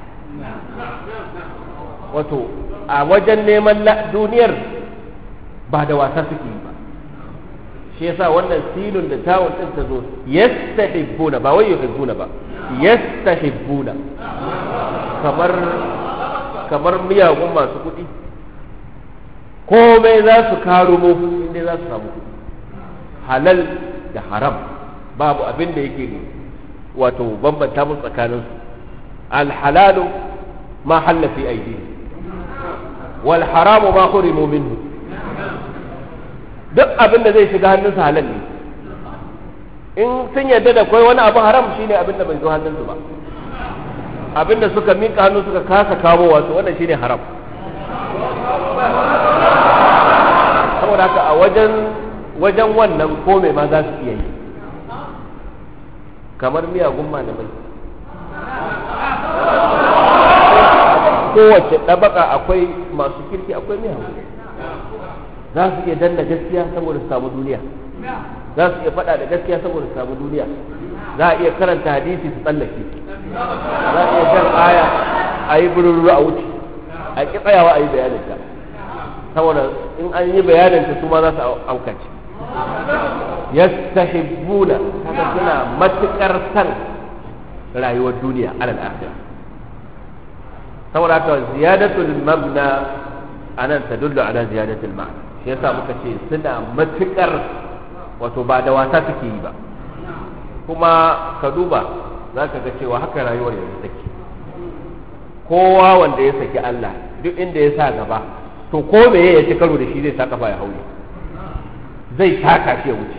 S1: Wato a wajen neman duniyar ba da wasa suke yi ba, shi yasa wannan silun da tawun ɗin ta zo yastahibbuna, ba wai yuhibbuna ba, yastahibbuna, kamar miyagun masu kuɗi komai za su karumo inda za su samu halal da haram babu abin da yake wato bambanta musu tsakaninsu. alhalalu ma halla fi aidi wal haramu ma hurimu minhu, duk abin da zai shiga hannunsu halal ne. in sun yarda da kai wani abu haram shine abin da bai zo hannunsu ba, abin da suka minka hannu suka kasa kawo wato wannan shine haram. saboda haka a wajen wannan kome ma za su iya yi, kamar miyagun malamai. kowace ɗabaka akwai masu kirki akwai miyagun, za su iya danna gaskiya saboda su samu duniya, za su iya faɗa da gaskiya saboda su samu duniya, za a iya karanta hadisi su tsallake, za a iya jan aya a yi bururu a wuce, a ƙi tsayawa a yi bayaninta saboda in an yi bayaninta su ma za su aukace. yastahibbuna, haka suna matuƙar san rayuwar duniya alal akhirah. saboda haka ziyadatul mabna anan tadullu ala ziyadatul ma'na, shi yasa muka ce suna matuƙar wato ba da wasa suke yi ba. kuma ka duba za ka ga cewa haka rayuwar yanzu take. kowa wanda ya saki Allah duk inda ya sa gaba to ko meye ya ci karo da shi zai sa kafa ya haure, zai taka shi ya wuce.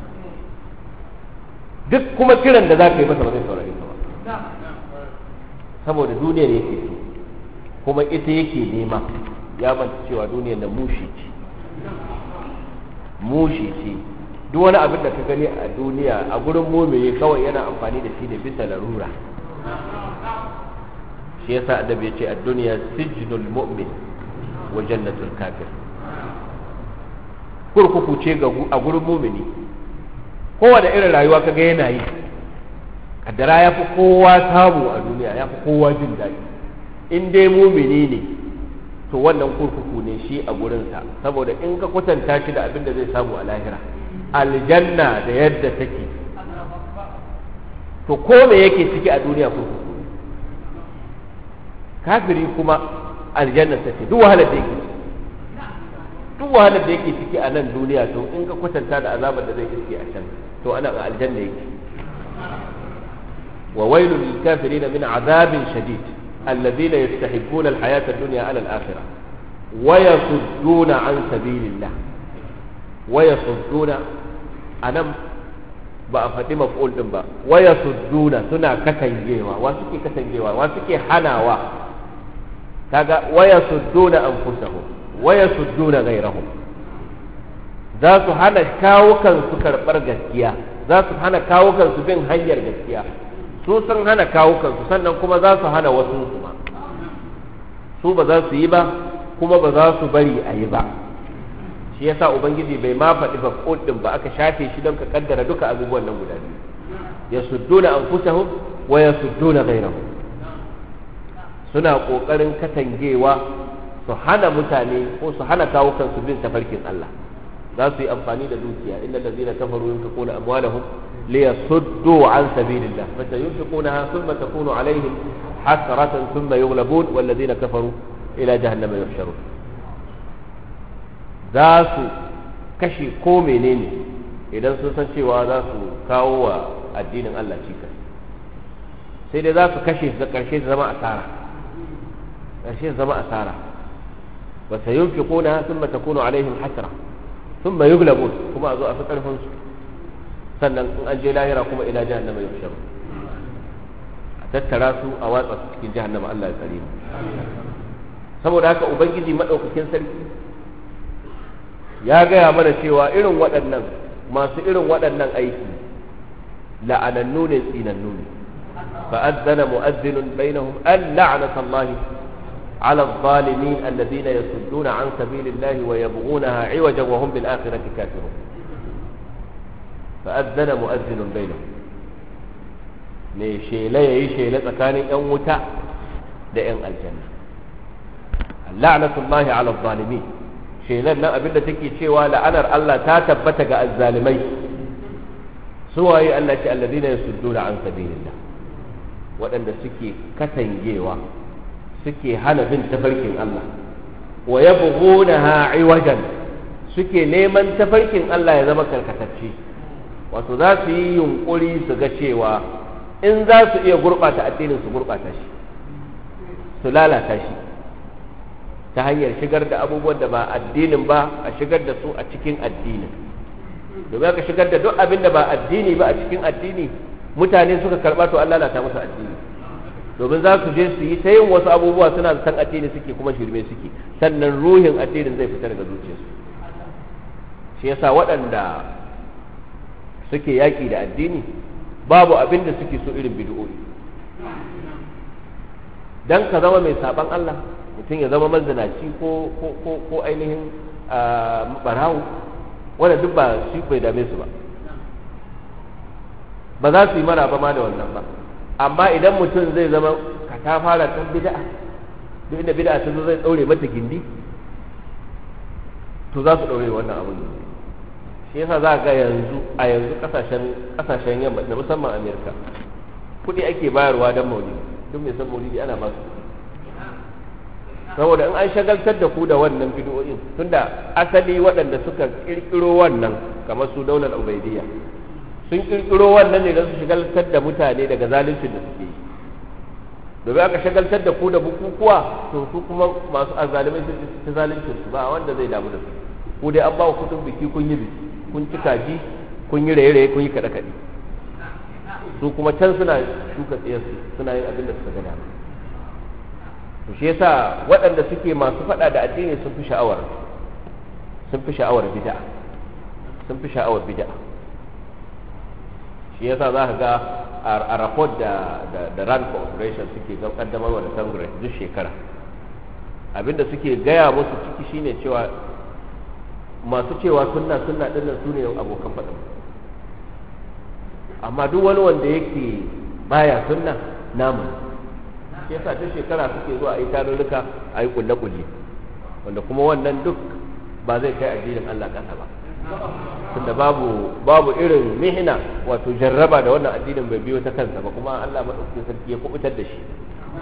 S1: duk kuma kiran da za ka yi masa ba zai saurare ka ba, saboda duniyar yake so kuma ita yake nema. ya manta cewa duniyar na mushi ce. duk wani abin da ka gani a duniya a gurin mumini kawai yana amfani da shi ne bisa larura. shi yasa annabi ya ce ad-dunya sijnul mu'min wa jannatul kafir, kurkuku ce a gurin mumini. kowa da irin rayuwa kaga yana yi, kaddara ya fi kowa samu a duniya, ya fi kowa jin daɗi, in dai mumini ne to wannan kurkuku ne shi a gurinsa, saboda in ka kwatanta shi da abin da zai samu a lahira, aljanna da yadda take, to ko me yake ciki a duniya kurkuku ne. kafiri kuma aljanna take, duk wahalar da yake ciki a nan duniya, to in ka kwatanta da azabar da zai iske a can, to ana a aljanna yake. wa wailul lil kafirin min azabin shadid alladhina yastahibbuna al-hayata ad-dunya ala al-akhirah wa yasudduna an sabilillah. wa yasudduna anan ba a faɗi maf'ul din ba, wa yasudduna suna katangewa. wa suke katangewa? wa suke hanawa? kaga wa yasudduna anfusahum wa yasudduna ghayrahum, za su hana kawukan su karɓar gaskiya, za su hana kawukan su bin hanyar gaskiya. su sun hana kawukan su, sannan kuma za su hana wasu su ma. su ba za su yi ba kuma ba za su bari a yi ba. shi yasa ubangiji bai ma faɗi ba ɗin ba, aka shafe shi don ka kaddara duka abubuwan nan guda biyu. yasudduna anfusahum wa yasudduna ghayrahum, suna ƙoƙarin katangewa su hana mutane ko su hana kawo kansu bin tafarkin Allah. za su yi amfani da dukiya, innal ladzina kafaru yunfiquna amwalahum liyasuddu an sabilillah fatayunfiqunaha thumma takunu alaihim hasratan thumma yughlabun wal ladzina kafaru ila jahannama yuhsharun. za su kashe ko menene idan sun san cewa za su kawo wa addinin Allah cikas, sai dai za su kashe su karshe su zama asara. wa sayunfiquna thumma takunu alaihim hasra thumma yughlabun, kuma a zo a fi karfin su, sannan in an je lahira kuma ila jahannama yuhsharun, a tattara su a watsa su cikin jahannama. Allah ya tsare mu. saboda haka ubangiji madaukakin sarki ya gaya mana cewa irin waɗannan masu irin waɗannan aiki la'anannu ne, tsinannu ne. fa'azzana mu'azzinun bainahum an la'natullahi على الظالمين الذين يصدون عن سبيل الله ويبغونها عوجا وهم بالآخرة كافرون. فأذن مؤذن بينهم، mai shela yayi shela tsakanin yan wuta da yan aljanna. la'natullahi ala zalimin, shelan nan abinda take cewa la'anar Allah ta tabbata ga azzalimai. suwaye Allah ce alladhina yasudduna an sabilillah, waɗanda suke katangewa, suke hana bin tafarkin Allah, wa yabghunaha iwajan suke neman tafarkin Allah ya zama karkatacce, wato za su yi yunkuri su ga cewa in za su iya gurɓata addinin su gurɓata shi, su lalata shi ta hanyar shigar da abubuwan da ba addinin ba a shigar da su a cikin addinin. Domin aka shigar da duk abin da ba addini ba a cikin addini, mutane suka karɓa to an lalata musu addini, domin za su je su yi ta yin wasu abubuwa suna da san addini suke kuma shirme suke, sannan ruhin addinin zai fita daga zuciyarsu. Shi yasa waɗanda suke yaƙi da addini babu abin da suke so irin bid'o'i. Dan ka zama mai saban Allah, mutum ya zama manzanaci ko ainihin barawo, wanda duk ba shi bai dame su ba, ba za su yi maraba ma da wannan ba. Amma idan mutum zai zama katafara kan bid'a, duk inda bid'a ta zo zai daure mata gindi, to za su daure wannan abu ne. Shi yasa za ga yanzu kasashen yamma da musamman Amerika, kuɗi ake bayarwa don maulidi, duk mai san maulidi ana ba su, saboda in an shagaltar da ku da wannan bid'o'in, tunda asali waɗanda suka kirkiro wannan kamar su daular ubaidiyya sun kirkiro wannan ne don su shagaltar da mutane daga zaluncin da suke yi. Domin aka shagaltar da ku da bukukuwa, to su kuma masu azalimai sun ta zaluncin su, ba wanda zai damu da su. Ku dai an ba ku kudin biki, kun yi biki, kun ci kaji, kun yi raye-raye, kun yi kaɗe-kaɗe. Su kuma can suna shuka tsayarsu, suna yin abin da suka ga dama. To shi yasa waɗanda suke masu faɗa da addini sun fi sha'awar bid'a, sun fi sha'awar bid'a. Shi yasa za ka ga a rapport da Rand Corporation suke kaddamarwa da Congress duk shekara, abinda suke gaya musu ciki shine cewa masu cewa sunna dinnan su ne abokan faɗa, amma duk wani wanda yake baya sunna namu. Shi yasa duk shekara suke zuwa a yi tarurruka, a yi kulle-kulle, wanda kuma wannan duk ba zai kai addinin Allah ƙasa ba, tunda babu irin mihina, wato jarraba da wannan addinin bai biyo ta kansa ba, kuma Allah madaukakin sarki ya kubutar da shi.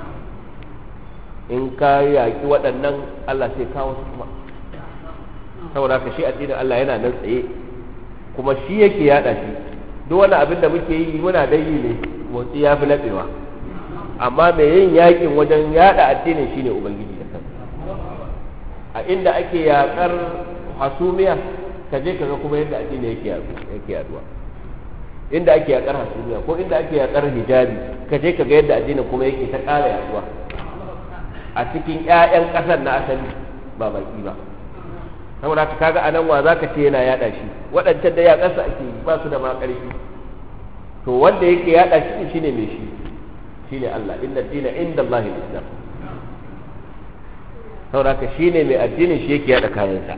S1: In ka yaki waɗannan, Allah sai kawo su kuma, saboda ka shi addinin Allah yana nan tsaye, kuma shi yake yada shi. Duk wani abin da muke yi muna dai yi ne, motsi ya fi laɓewa, amma mai yin yakin wajen yada addinin shine Ubangiji da kansa. A inda ake yakar hasumiya, ka je kaga kuma yadda addini yake yaduwa. Inda ake yakar hasumiya ko inda ake yakar hijabi, ka je kaga yadda addinin kuma yake ta ƙara yaduwa a cikin ƴaƴan ƙasar na asali, ba baki ba. Saboda haka kaga anan wa zaka ce yana yada shi, waɗancan da yaƙarsa ake yi, ba su da ma ƙarfi. To wanda yake yada shi shine mai shi, shine Allah, inna dina inda Allah al-Islam. Saboda haka shine mai addinin, shi yake yada kayansa.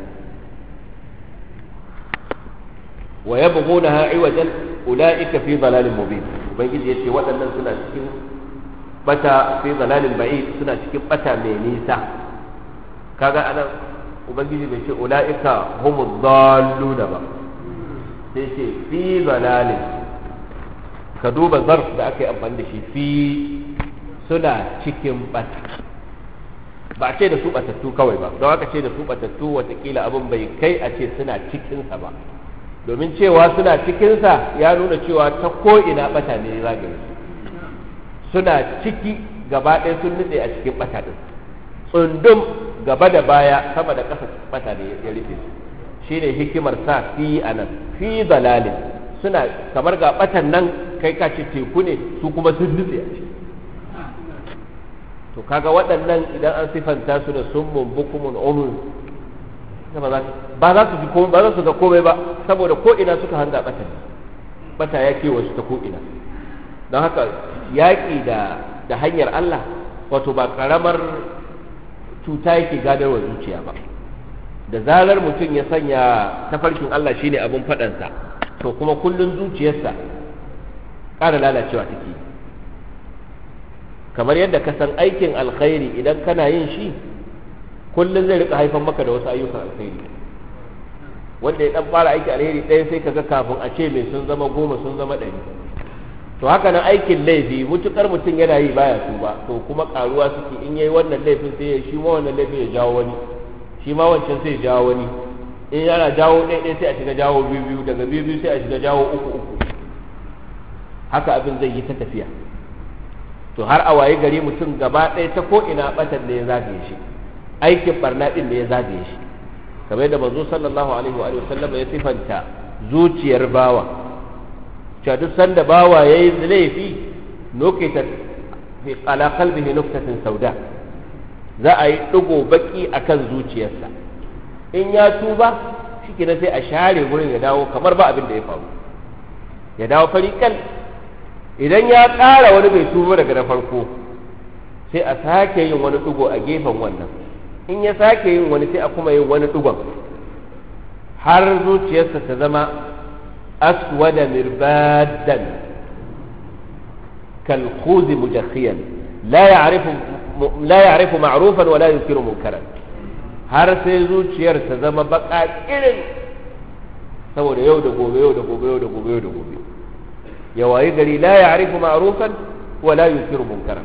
S1: wa yabghunaha iwajan ulaika fi dhalalin mubin. Ubangiji yace waɗannan suna cikin bata, fi dhalalin ba'id, suna cikin bata mai nisa. Kaga anan Ubangiji bai ce ulaika humud dalluna ba, sai ce fi dhalalin. Ka duba zarf da aka yi amfani da shi, fi, suna cikin bata, ba a ce da su batattu kawai ba, don aka ce da su batattu watakila abin bai kai a ce suna cikinsa ba, domin cewa suna cikinsa ya nuna cewa ta ko'ina bata ne zagaye su, suna ciki gaba ɗaya, sun nutse a cikin bata ɗin, tsundum gaba da baya, sama da ƙasa bata ne ya rufe su. Shi ne hikimar sa fi a nan, fi zalalin, suna kamar ga batan nan kai ka ce teku ne, su kuma sun nutse a ciki. To kaga waɗannan idan an sifanta su da summun bukumun umun, ba za su ga komai ba, saboda ko ina suka hanga bata ya kewa su ta ko ina. Don haka yaƙi da hanyar Allah, wato ba ƙaramar cuta yake gadarwa zuciya ba. Da zarar mutum ya sanya tafarkin Allah shine abin faɗansa, to kuma kullun zuciyarsa ƙara lalacewa take. Kamar yadda ka san aikin alkhairi idan kana yin shi, kullun zai rika haifan maka da wasu ayyukan alkhairi. Wanda ya dan fara aiki alheri ɗaya sai kaga kafin a ce mai sun zama 10, sun zama 100. To haka nan aikin laifi, mutukar mutum yana yi baya tuba, to kuma karuwa suke. In yayi wannan laifin sai ya shi ma wannan laifin ya jawo wani, shi ma wancan sai jawo wani, in yana jawo ɗaya sai a shiga jawo biyu, daga biyu sai a shiga jawo uku, haka abin zai yi ta tafiya. To har a waye gari mutum gaba ɗaya ta ko ina batan ne ya zagaye shi, aikin barna din ne ya zagaye shi, kamar yadda manzo sallallahu alaihi wa sallam ya sifanta zuciyar bawa, cewa duk sanda bawa yayi laifi nukitat fi ala qalbihi nuktatun sauda, za a yi digo baki akan zuciyarsa, in ya tuba shikenan sai a share gurin ya dawo kamar ba abin da ya faru, ya dawo fariƙal. Idan ya ƙara wani bai tuba daga na farko sai a sake yin wani digo a gefen wannan, in ya sake yin wani sai a kuma yin wani digon, har zuciyarsa ta zama aswada mirbadan kal khuzi mujakhiyan la ya'rifu ma'rufan wa la yunkiru munkaran, har sai zuciyar ta zama baka kirin saboda yau da gobe ya wayi gari la ya'rifu ma'rufan wa la yunkiru munkaran.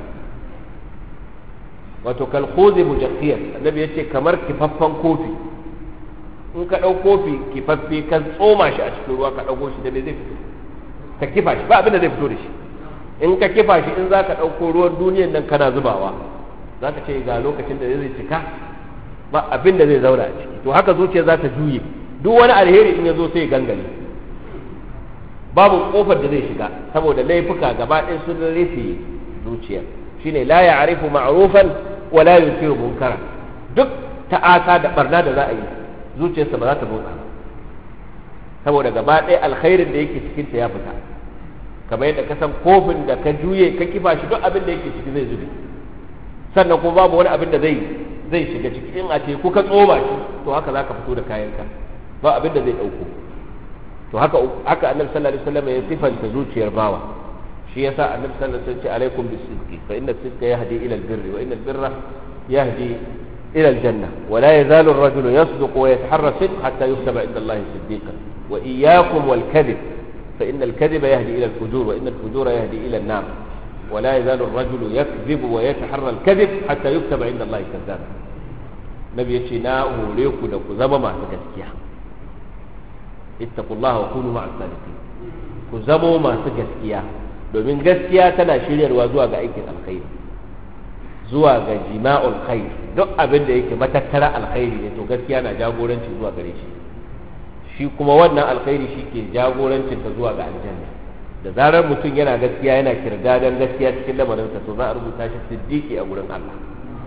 S1: Wato kal khuzi mujakhiyan, annabi yace kamar kifaffan kofi, in ka dau kofi kifaffe kan tsoma shi a cikin ruwa ka dauko shi da me zai fito, ka kifa shi ba abin da zai fito da shi. In ka kifa shi, in zaka dauko ruwan duniyar nan kana zubawa, zaka ce ga lokacin da zai cika, ba abin da zai zauna a ciki. To haka zuciya za ta juye, duk wani alheri in ya zo sai gangare, babu kofar da zai shiga saboda laifuka gaba ɗaya sun rufe zuciya. Shine la ya'rifu ma'rufan wa la yunkiru munkaran, duk ta'asa da barna da za a yi zuciyarsa ba za ta motsa saboda gaba ɗaya alkhairin da yake cikin ta ya fita, kamar yadda ka san kofin da ka juye ka kifa shi duk abin da yake ciki zai zube, sannan kuma babu wani abin da zai shiga ciki. In a ce kuka tsoma shi to haka za ka fito da kayanka, ba abin da zai ɗauko. To haka annabi sallallahu alaihi wasallam ya sifanta zuciyar bawa. Shi yasa annabi sallallahu alaihi wasallam ce alaikum bis-sidqi fa inna as-sidqa yahdi ila al-birri wa inna al-birra yahdi ila al-janna wa la yazalu ar-rajulu yasduqu wa yataharra as-sidq hatta yuktaba inda Allah siddiqan wa iyyakum wal-kadhib fa inna al-kadhiba yahdi ila al-fujur wa inna al-fujura yahdi ila an-nar wa la yazalu ar-rajulu yakdhibu wa yataharra al-kadhib hatta yuktaba inda Allah kadhaban. Nabi yace na hore ku da ku zama masu gaskiya, ittaqullaha wa kunu ma'as sadiqin, ku zamo masu gaskiya, domin gaskiya tana shiryarwa zuwa ga aikin alkhairi, zuwa ga jima'ul khair. Duk abin da yake matattara alkhairi ne to gaskiya na jagoranci zuwa gare shi, shi kuma wannan alkhairi shi ke jagorancin ta zuwa ga aljanna. Da zarar mutum yana gaskiya, yana kirdadan gaskiya cikin lamarinsa, to za a rubuta shi siddiqi a gurin Allah,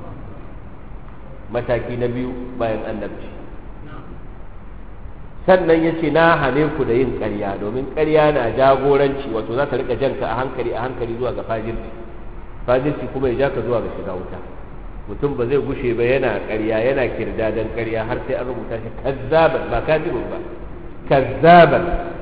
S1: mataki na biyu bayan annabci. Sannan ya ce na hane ku da yin ƙarya, domin ƙarya na jagoranci, wato za ta rika janka a hankali zuwa ga fajirci kuma ya ja ka zuwa ga shiga wuta. Mutum ba zai gushe ba yana ƙarya, yana kirdadan ƙarya, har sai an rubuta shi kazzaban, ba kazibun ba, kazzaban,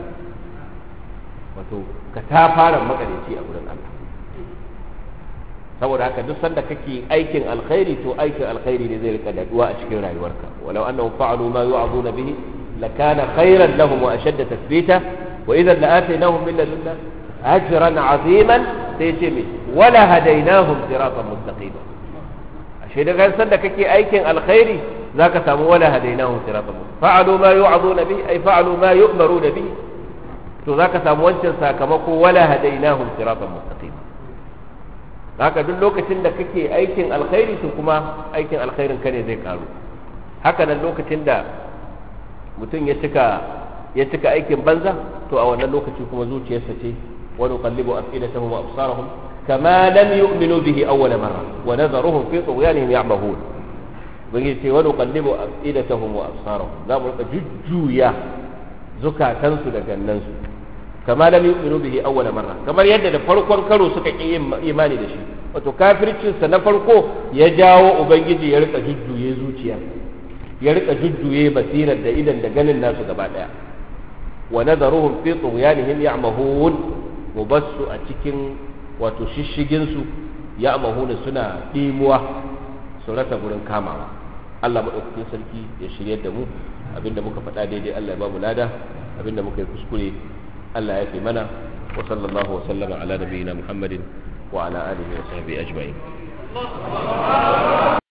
S1: wato ka ta fara makareci a wurin Allah. Saboda haka duk sanda kake aikin alkhairi, to aikin alkhairi ne zai rika daduwa a cikin rayuwarka. Walau annahum fa'alu ma yu'azuna bihi لكان خيرا لهم وأشد تثبيتا وإذا لآتيناهم من لدنا أجرا عظيما سيتمي ولا هديناهم صراطا مستقيما. أشهد أن سنك كي أيكن الخير ذاك سامو ولا هديناهم صراطا مستقيما. فعلوا ما يوعظون به أي فعلوا ما يؤمرون به، ذاك سامو وانشن ساكمكو ولا هديناهم صراطا مستقيما. haka duk lokacin da kake aikin alkhairi to kuma aikin alkhairin ka ne zai karu. Haka nan lokacin da mutum ya cika aikin banza, to a wannan lokaci kuma zuciyarsa ce wa nuqallibu afidatahum wa absarahum kama lam yu'minu bihi awwal marra wa nadharuhum fi tughyanihim ya'mahun. Bagi ce wa nuqallibu afidatahum wa absarahum, za mu rika jujjuya zukatansu da gannansu, kama lam yu'minu bihi awwal marra, kamar yadda da farkon karo suka ki yin imani da shi. Wato kafircinsa na farko ya jawo ubangiji ya rika jujjuye zuciya, ya rika jujjuye basirar da idan da ganin nasu gaba daya. Wa nadharuhum fi tughyanihim ya'mahun, mubassu a cikin wato shishigin su ya'mahun, suna dimuwa su rasa gurin kamawa. Allah madaukakin sarki ya shiryar da mu, abinda muka faɗa daidai Allah ya ba mu lada, abinda muka yi kuskure Allah ya fi mana. Wa sallallahu wa sallama ala nabiyyina Muhammadin wa ala alihi wa sahbihi ajma'in.